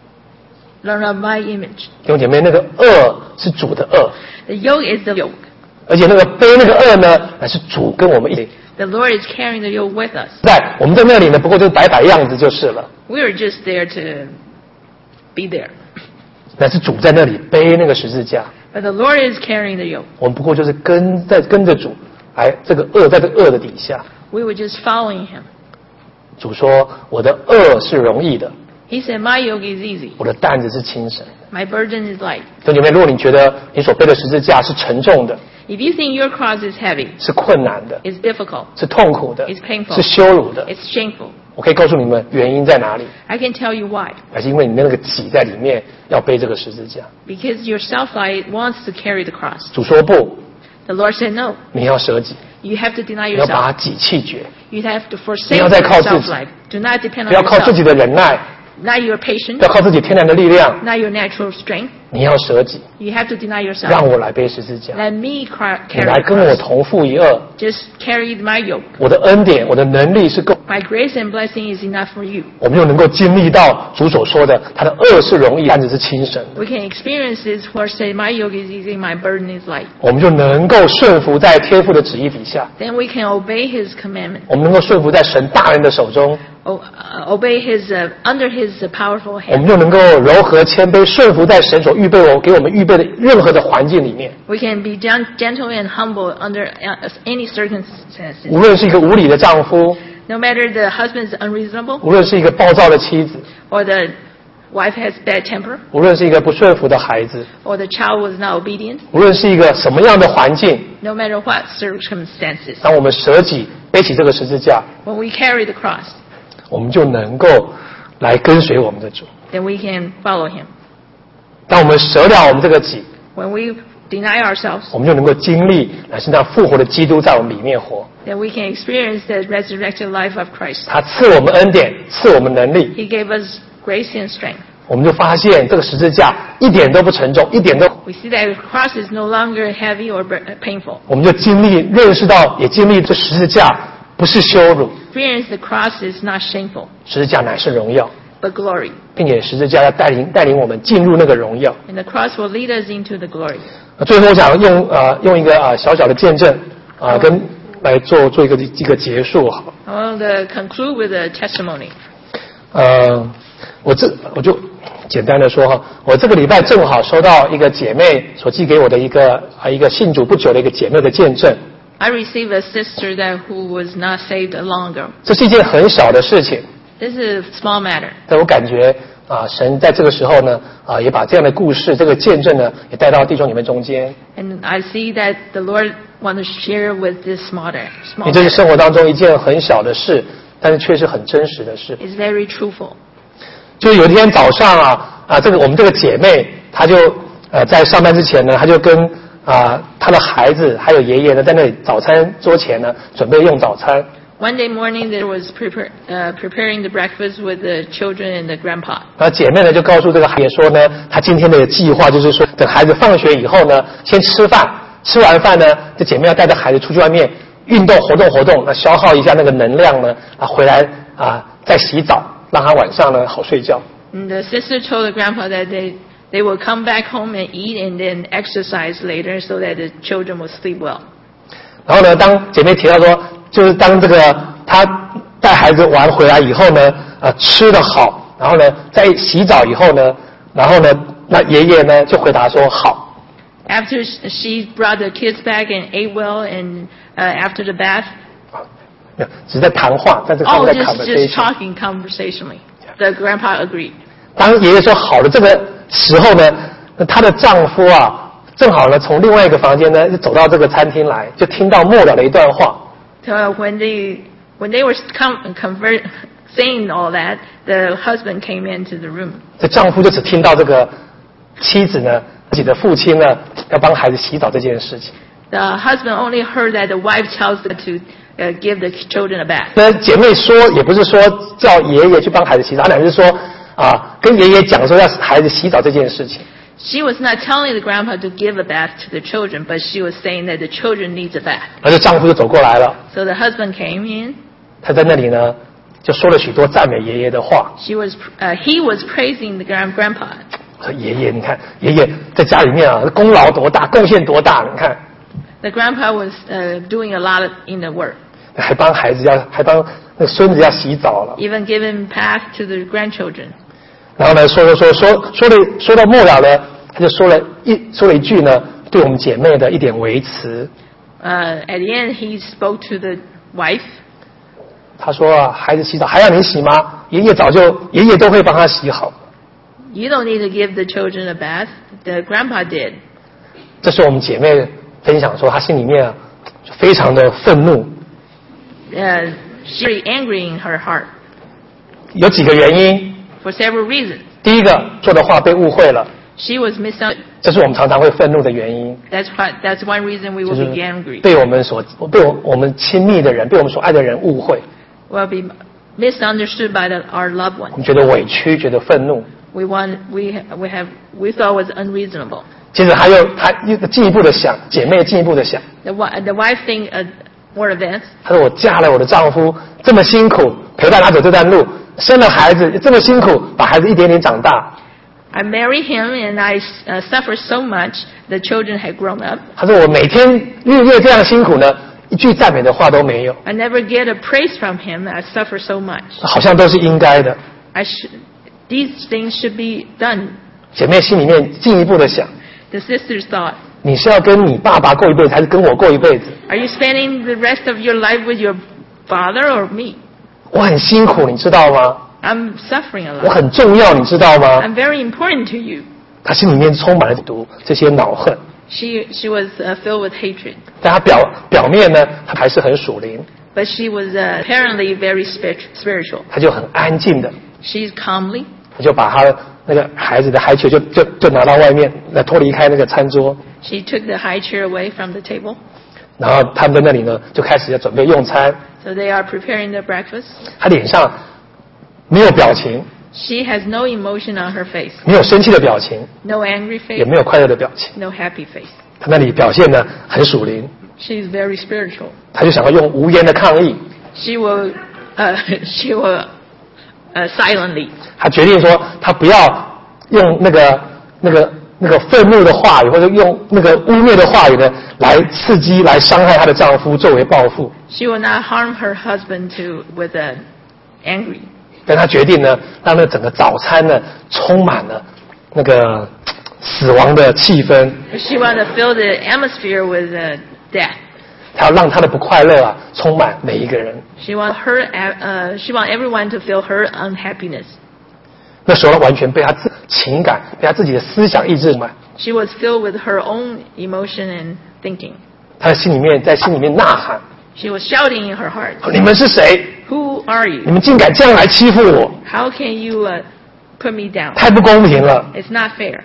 learn of my image. 弟兄姐妹，那个恶是主的恶， The yoke is the yoke. 而且那个背那个恶呢，乃是主跟我们一起 The Lord is carrying the yoke with us. 在。我们在那里呢，不过就是摆摆样子就是了。 We are just there to be there. 乃是主在那里背那个十字架， But the Lord is carrying the yoke. 我们不过就是跟在跟着主，来这个恶在这个恶的底下。 We were just following Him. 主说：“我的恶是容易的， He said, my yoke is easy. 我的担子是轻省。” My burden is light. 弟兄姐妹，如果你觉得你所背的十字架是沉重的， If you think your cross is heavy, 是困难的， it's difficult, 是痛苦的， It's painful. 是羞辱的， it's shameful, 我可以告诉你们原因在哪里， I can tell you why. 还是因为你的那个己在里面要背这个十字架。 Because your self-light wants to carry the cross. 主说不， The Lord said no. 你要舍己， You have to deny 你要把 yourself. 它己弃绝， You have to 不 forsake 要 your 再靠自己。 self-life. Do not depend 不 on 要靠自 yourself. 己的忍耐， Not your 不 patience, 要靠自己天然的力量， not your natural strength, 你要舍己， You have to deny 让 yourself. 我来背十字架， Let me cry, 你 carry 来 the 跟我 cross. 同负一二。 Just carry my yoke. 我的恩典，我的能力是够， My grace and blessing is enough for you. 我们就能够经历到主所说的，他的恶是容易，担子是轻省的。 We can experience this where say, my yoke is easy, my burden is light. 我们就能够顺服在天父的旨意底下， Then we can obey His commandment. 我们能够顺服在神大人的手中， O, uh, obey His, uh, under His uh, powerful 我们 hand. 就能够柔和谦卑，顺服在神所预备我给我们预备的任何的环境里面。 We can be gen- gentle and humble under uh, any circumstances. 无论是一个无理的丈夫， No matter the husband is unreasonable 无论是一个暴躁的妻子， or the wife has bad temper 无论是一个不顺服的孩子， or the child was not obedient, 无论是一个什么样的环境， no matter what circumstances. 当我们舍己背起这个十字架， When we carry the cross, 我们就能够来跟随我们的主。 then we can follow Him. 当我们舍了我们这个己， When we deny ourselves, 我们就能够经历乃是那复活的基督在我们里面活。 then we can experience the resurrected life of Christ. 他赐我们恩典，赐我们能力， He gave us grace and strength. 我们就发现这个十字架一点都不沉重，一点都， We see that the cross is no longer heavy or bur- painful. 我们就经历认识到，也经历这十字架不是羞辱， Experience the cross is not shameful, 十字架乃是荣耀， but glory. 并且十字架要带领带领我们进入那个荣耀。 And the cross will lead us into the glory. 最后我想用呃用一个啊、呃、小小的见证啊、呃、跟来做做一个一个结束好。 I want to conclude with a testimony. 呃，我这我就简单的说哈，我这个礼拜正好收到一个姐妹所寄给我的一个啊一个信主不久的一个姐妹的见证。 I received a sister that who was not saved long ago. 这是一件很小的事情， This is a small matter. 但我感觉啊，神在这个时候呢啊也把这样的故事这个见证呢也带到弟兄你们中间， And I see that the Lord wants to share with this small, 因 small 为这是 matter. 生活当中一件很小的事，但是却是很真实的事。 It's very truthful. 就是有一天早上啊啊，这个我们这个姐妹，她就呃在上班之前呢，她就跟啊她的孩子还有爷爷呢，在那里早餐桌前呢，准备用早餐。 One day morning, there was prepare, uh, preparing the breakfast with the children and the grandpa. 然后姐妹呢就告诉这个孩子说呢，她今天的计划就是说，等孩子放学以后呢，先吃饭，吃完饭呢，这姐妹要带着孩子出去外面运动活动活动，那消耗一下那个能量呢，啊回来啊再洗澡，让他晚上呢好睡觉。 And the sister told the grandpa that they, they will come back home and eat and then exercise later so that the children will sleep well. 然后呢，当姐妹提到说，就是当这个她带孩子玩回来以后呢，啊吃得好，然后呢在洗澡以后呢，然后呢那爷爷呢就回答说好。 After she brought the kids back and ate well and uh, after the bath, 没有只是在谈话，在这个 oh, 在 just, just conversation。 talking conversationally. The grandpa agreed. 当爷爷说好的这个时候呢，那她的丈夫啊，正好呢从另外一个房间呢就走到这个餐厅来，就听到末了的一段话。 So when they when they were com- convert, saying all that, the husband came into the room. 这丈夫就只听到这个妻子呢，自己的父亲呢要帮孩子洗澡这件事情。 The husband only heard that the wife tells them to uh, give the children a bath. 那姐妹说也不是说叫爷爷去帮孩子洗澡，她俩是说啊跟爷爷讲说要孩子洗澡这件事情。 She was not telling the grandpa to give a bath to the children, but she was saying that the children needs a bath. 然后这丈夫就走过来了， So the husband came in. 他在那里呢就说了许多赞美爷爷的话。 She was uh, he was praising the grand grandpa. 说爷爷，你看爷爷在家里面啊功劳多大，贡献多大，你看 The grandpa was uh, doing a lot of, in the work, 还帮孩子要还帮那个孙子要洗澡了。 even giving bath to the grandchildren. 然后呢，说说说说说了说到末了呢，他就说了一说了一句呢，对我们姐妹的一点维持。 Uh, at the end, he spoke to the wife. 他说啊，孩子洗澡还要你洗吗？爷爷早就爷爷都会帮他洗好。 You don't need to give the children a bath. The grandpa did. 这是我们姐妹分享说，她心里面啊就非常的愤怒， Uh, she's very angry in her heart 有几个原因。 for several reasons. 第一个，做的话被误会了， She was misunderstood. 这是我们常常会愤怒的原因。 That's why, that's one reason we 就 will 是 be angry. 被我们所被我我们亲密的人，被我们所爱的人误会， We'll be misunderstood by the, our loved 我 ones. 们觉得委屈，觉得愤怒。 we want we we have we thought was unreasonable. 接着还有他又进一步的想，姐妹进一步的想， The wi- the wife think uh, more of this. 她说我嫁了我的丈夫这么辛苦陪伴他走这段路，生了孩子这么辛苦把孩子一点点长大。 I married him and I uh, suffered so much. The children had grown up. 她说我每天日夜这样辛苦呢，一句赞美的话都没有， I never get a praise from him. I suffer so much. 好像都是应该的。 I should, these things should be done. 姐妹心里面进一步的想， The sisters thought, 你是要跟你爸爸过一辈子，还是跟我过一辈子？ are you spending the rest of your life with your father or me? 我很辛苦，你知道吗？ I'm suffering a 我 lot. 很重要，你知道吗？ I'm very important to you. 她心里面充满了毒这些恼恨， She she was uh, filled with hatred, 但她表表面呢，她还是很属灵， but she was uh, apparently very spirit- spiritual. 她就很安静的， She's calmly. 她就把她那个孩子的孩球就就就拿到外面，来脱离开那个餐桌， She took the high chair away from the table. 然后他们在那里呢就开始要准备用餐。 So they are preparing the breakfast. 她脸上没有表情， She has no emotion on her face, 没有生气的表情， no angry 也 face, 没有快乐的表情。 no happy face. 她那里表现呢很属灵， She's very spiritual. 她就想要用无言的抗议。 She will, uh, she will uh, silently. 她决定说，她不要用那个那个那个愤怒的话语，或者用那个污蔑的话语呢，来刺激、来伤害她的丈夫，作为报复。 She will not harm her husband to with uh, angry. 但她决定呢，让那整个早餐呢充满了那个死亡的气氛。 She want to fill the atmosphere with uh, death. 她要让她的不快乐啊充满每一个人。 She want her, uh, she want everyone to feel her unhappiness. 那时候完全被她自情感、被她自己的思想意志满。 She was filled with her own emotion and thinking. 她的心里面在心里面呐喊 She was shouting in her heart, 说：“你们是谁？ "Who are 你 you? 们竟敢这样来欺负我， How can you uh, put me down? 太不公平了！” It's not fair."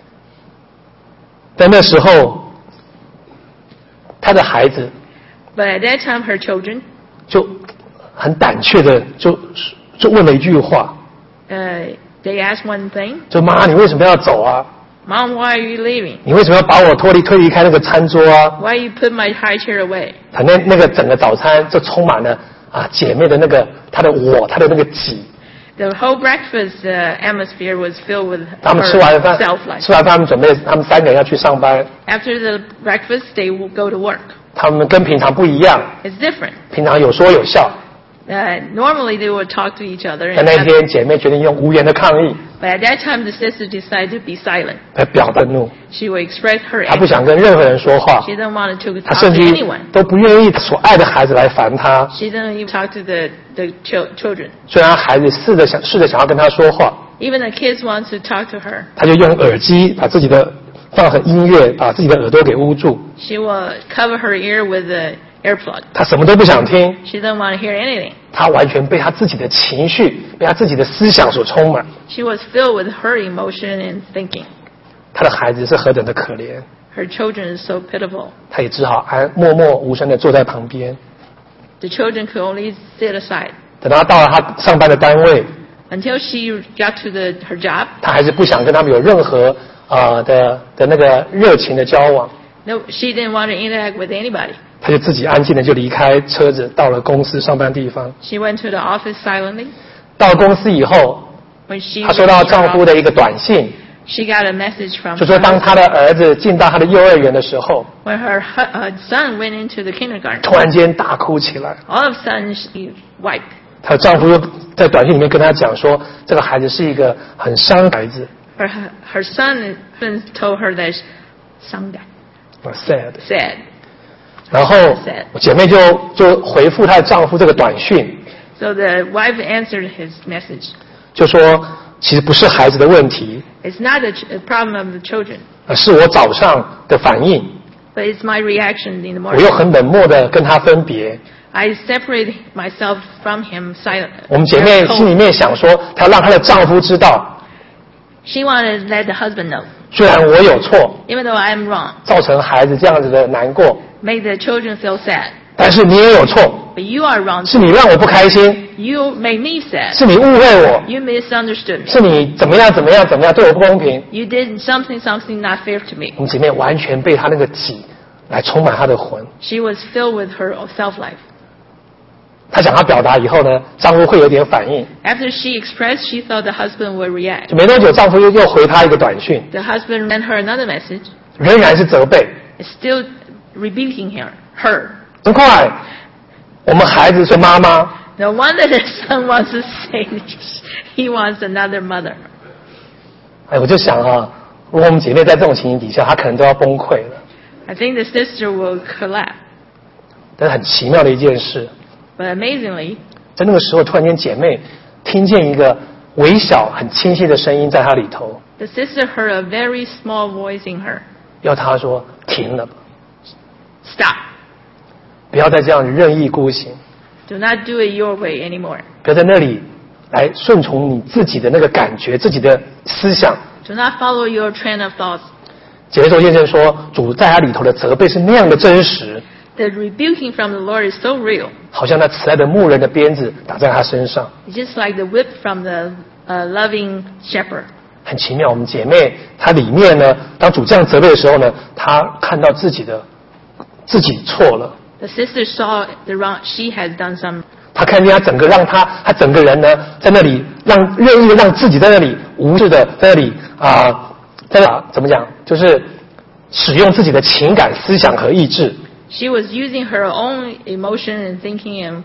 在那时候，她的孩子 But at that time, her children, 就很胆怯的就就问了一句话， uh, they asked one thing, 就妈，你为什么要走啊？ "Mom, why are you leaving? 你为什么要把我脱离推离开那个餐桌啊？ Why you put my high chair away?" 反正那个整个早餐就充满了啊姐妹的那个她的我，她的那个己。 The whole breakfast uh, atmosphere was filled with 他们吃完 her 饭， self-life. 吃完饭他们准备，他们三个人要去上班， After the breakfast, they will go to work. 他们跟平常不一样， It's different. 平常有说有笑， Uh, normally, they would talk to each other, 但 and 那天姐妹决定用无言的抗议 but at that time, the sister decided to be silent. 来表达怒， She will express her 她不 anger. 想跟任何人说话， She didn't want to 她 talk 甚 to 至 anyone. 都不愿意所爱的孩子来烦她。 She didn't even talk to the, the chil- children. 虽然孩子试着想试着想要跟她说话， Even the kids want to talk to her. 她就用耳机把自己的放很音乐，把自己的耳朵给捂住， She will cover her ear with the earplug. 她什么都不想听， She doesn't want to hear anything. 她完全被她自己的情绪、被她自己的思想所充满。 She was filled with her emotion and thinking. 她的孩子是何等的可怜， Her children is so pitiful. 她也只好安默默无声的坐在旁边。 The children could only sit aside. 等到她到了她上班的单位， Until she got to the, her job, 她还是不想跟他们有任何啊、呃的的那个热情的交往， no, she didn't want to interact with anybody. 她就自己安静的就离开车子，到了公司上班地方。 She went to the office silently. 到了公司以后， When she 她收到 reached her 丈夫 office, 的一个短信， she got a message from 就说 her 当她的儿子进到她的幼儿园的时候， when her hu- uh, son went into the kindergarten. 突然间大哭起来。 All of a sudden, she wiped. 她的丈夫又在短信里面跟她讲说，这个孩子是一个很伤的孩子 Her her son even told her that "伤感 ，sad。 sad." 然后我姐妹就就回复她的丈夫这个短讯， So the wife answered his message. 就说其实不是孩子的问题， It's not a, ch- a problem of the children, 而是我早上的反应， but it's my reaction in the 我 morning. 又很冷漠的跟他分别。 I separate myself from him silently. 我们姐妹心里面想说，她要让她的丈夫知道， She wanted to let the husband know, 虽然我有错， even though I'm wrong, 造成孩子这样子的难过， make the children feel sad. 但是你也有错， But you are wrong. 是你让我不开心， You made me sad. 是你误会我， You misunderstood me. 是你怎么样怎么样怎么样对我不公平。 You did something, something not fair to me. 我们姐妹完全被她那个己来充满她的魂。 She was filled with her self-life. 她想要表达以后呢，丈夫会有点反应， After she expressed, she thought the husband would react. 就没多久，丈夫又又回她一个短讯， The husband sent her another message, 仍然是责备。 still rebuking her. her. 很快，我们孩子是妈妈， No wonder the son wants to say he wants another mother. 哎，我就想啊，如果我们姐妹在这种情形底下，她可能都要崩溃了。 I think the sister will collapse. 但是很奇妙的一件事， But amazingly, 在那个时候，突然间姐妹听见一个微小、很清晰的声音在她里头， the sister heard a very small voice in her. 要她说停了吧， Stop. 不要再这样任意孤行， Do not do it your way anymore. 不要在那里来顺从你自己的那个感觉、自己的思想。 Do not follow your train of thoughts. 姐妹说见证说，主在她里头的责备是那样的真实， The rebuking from the Lord is so real. 好像那慈爱的牧人的鞭子打在她身上。 It's just like the whip from the uh, loving shepherd. 很奇妙，我们姐妹她里面呢，当主这样责备的时候呢，她看到自己的自己错了， The sister saw the wrong. She has done some. 她看见她整个让她，她整个人呢，在那里让任意的让自己在那里无视的在那里啊、呃，在那怎么讲，就是使用自己的情感、思想和意志。 She was using her own emotion and thinking and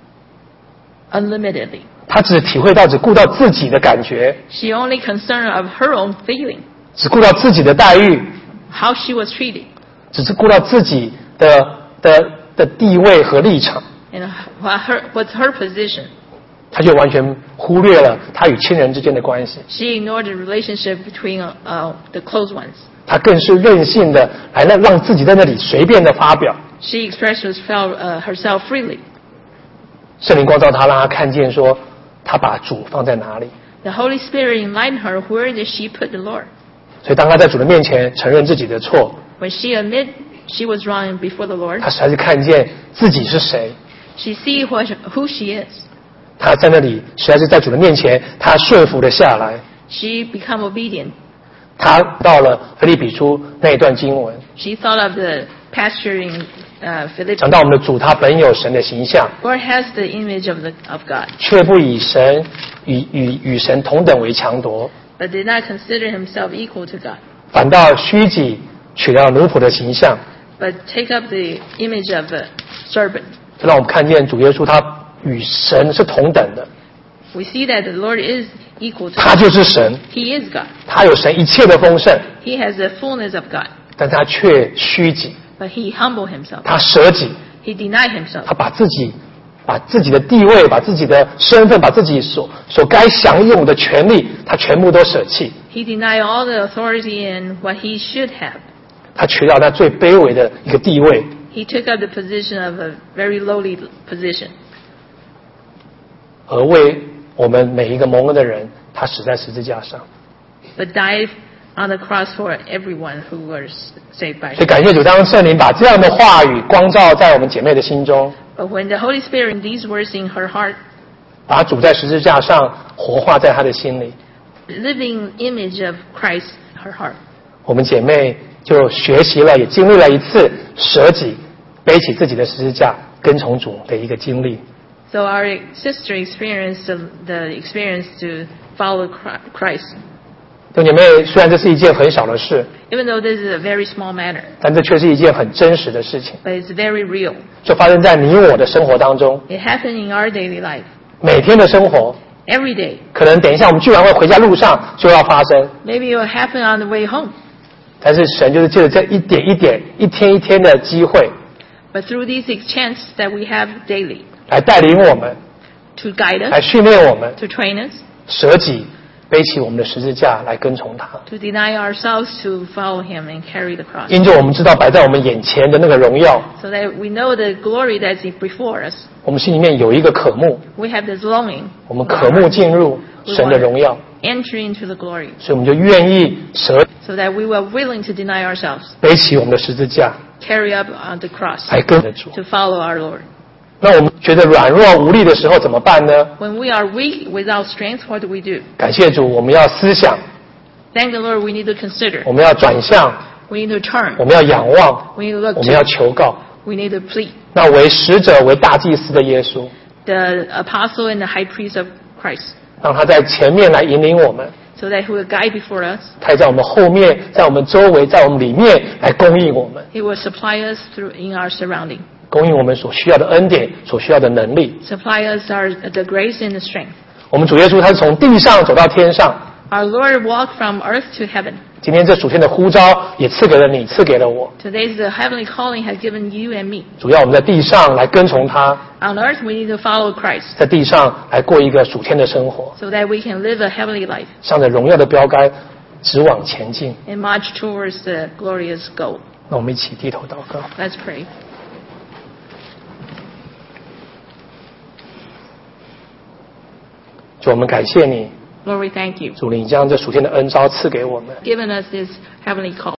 unlimitedly. 她只体会到、只顾到自己的感觉， She only concerned of her own feeling, 只顾到自己的待遇， how she was treated, 只是顾到自己的的的地位和立场， and what her, what's her position. 她就完全忽略了她与亲人之间的关系。 She ignored the relationship between uh, the close ones. 她更是任性的来让让自己在那里随便的发表。 She expressed herself, uh, herself freely. 圣灵光照她，让她看见说，她把主放在哪里。 The Holy Spirit enlightened her. Where did she put the Lord? 所以当她在主的面前承认自己的错， When she admitted she was wrong before the Lord, 她才是看见自己是谁。 she see what, who she is. 她在那里实在是在主的面前，她顺服了下来。 She become obedient. 她到了腓立比书那一段经文， She thought of the pasture in uh, 讲 Philippians. 到我们的主，他本有神的形象， Lord has the image of, the, of God, 却不以神与与与神同等为强夺， but did not consider himself equal to God, 反倒虚己，取了奴仆的形象。 but take up the image of a servant. 这让我们看见主耶稣他与神是同等的， We see that the Lord is equal to 他 God. 就是神， He is God. 他有神一切的丰盛， He has the fullness of God, 但他却虚己， but he humbled himself. 他舍己， He denied himself. 他把自己把自己的地位、把自己的身份、把自己所所该享有的权利，他全部都舍弃， He denied all the authority and what he should have. 他取到那最卑微的一个地位， He took up the position of a very lowly position. 而为我们每一个蒙恩的人，他死在十字架上。 But died on the cross for everyone who was saved by 所以 him. 感谢主，当圣灵把这样的话语光照在我们姐妹的心中， But when the Holy Spirit in these words in her heart, 把主在十字架上活化在她的心里， living image of Christ in her heart, 我们姐妹就学习了，也经历了一次舍己、背起自己的十字架跟从主的一个经历。 so our sister experienced the, the experience to follow Christ. 弟兄姐妹，虽然这是一件很小的事， Even though this is a very small matter, 但这却是一件很真实的事情， but it's very real. 就发生在你我的生活当中， It happened in our daily life, 每天的生活。 every day. 可能等一下我们聚完会回家路上就要发生， Maybe it will happen on the way home. 但是神就是借着这一点一点、一天一天的机会， But through these chances that we have daily, 来带领我们， to guide 来 us, 训练我们， to train us, 舍己，背起我们的十字架来跟从他。 to deny ourselves to follow him and carry the cross, 因着我们知道摆在我们眼前的那个荣耀， so that we know the glory that's before us. 我们心里面有一个渴慕， We have this longing, 我们渴慕进入神的荣耀， enter into the glory, 所以我们就愿意舍 so that we were willing to deny ourselves, 背起我们的十字架 carry up on the cross, 来跟着主。 to follow our Lord. 那我们觉得软弱无力的时候怎么办呢？ When we are weak without strength, what do we do? 感谢主，我们要思想， Thank the Lord, we need to consider. 我们要转向， We need to turn. 我们要仰望， We need to look 我们要 to. 求告。 We need to plead. 那为使者为大祭司的耶稣， The apostle and the high priest of Christ, 让他在前面来引领我们， so that he will guide before us. 他也在我们后面，在我们周围，在我们里面来供应我们， He will supply us through in our surrounding. 供应我们所需要的恩典，所需要的能力。 Supply us our the grace and the strength. 我们主耶稣他是从地上走到天上， Our Lord walked from earth to heaven. 今天这属天的呼召也赐给了你，赐给了我。 Today's the heavenly calling has given you and me. 主要我们在地上来跟从他， On earth, we need to follow Christ, 在地上来过一个属天的生活， so that we can live a heavenly life 向着荣耀的标杆直往前进。 and march towards the glorious goal. 那我们一起低头祷告。 Let's pray. 主，我们感谢你， Lord, we thank you, 主，你将这属天的恩召赐给我们。 given us this heavenly call.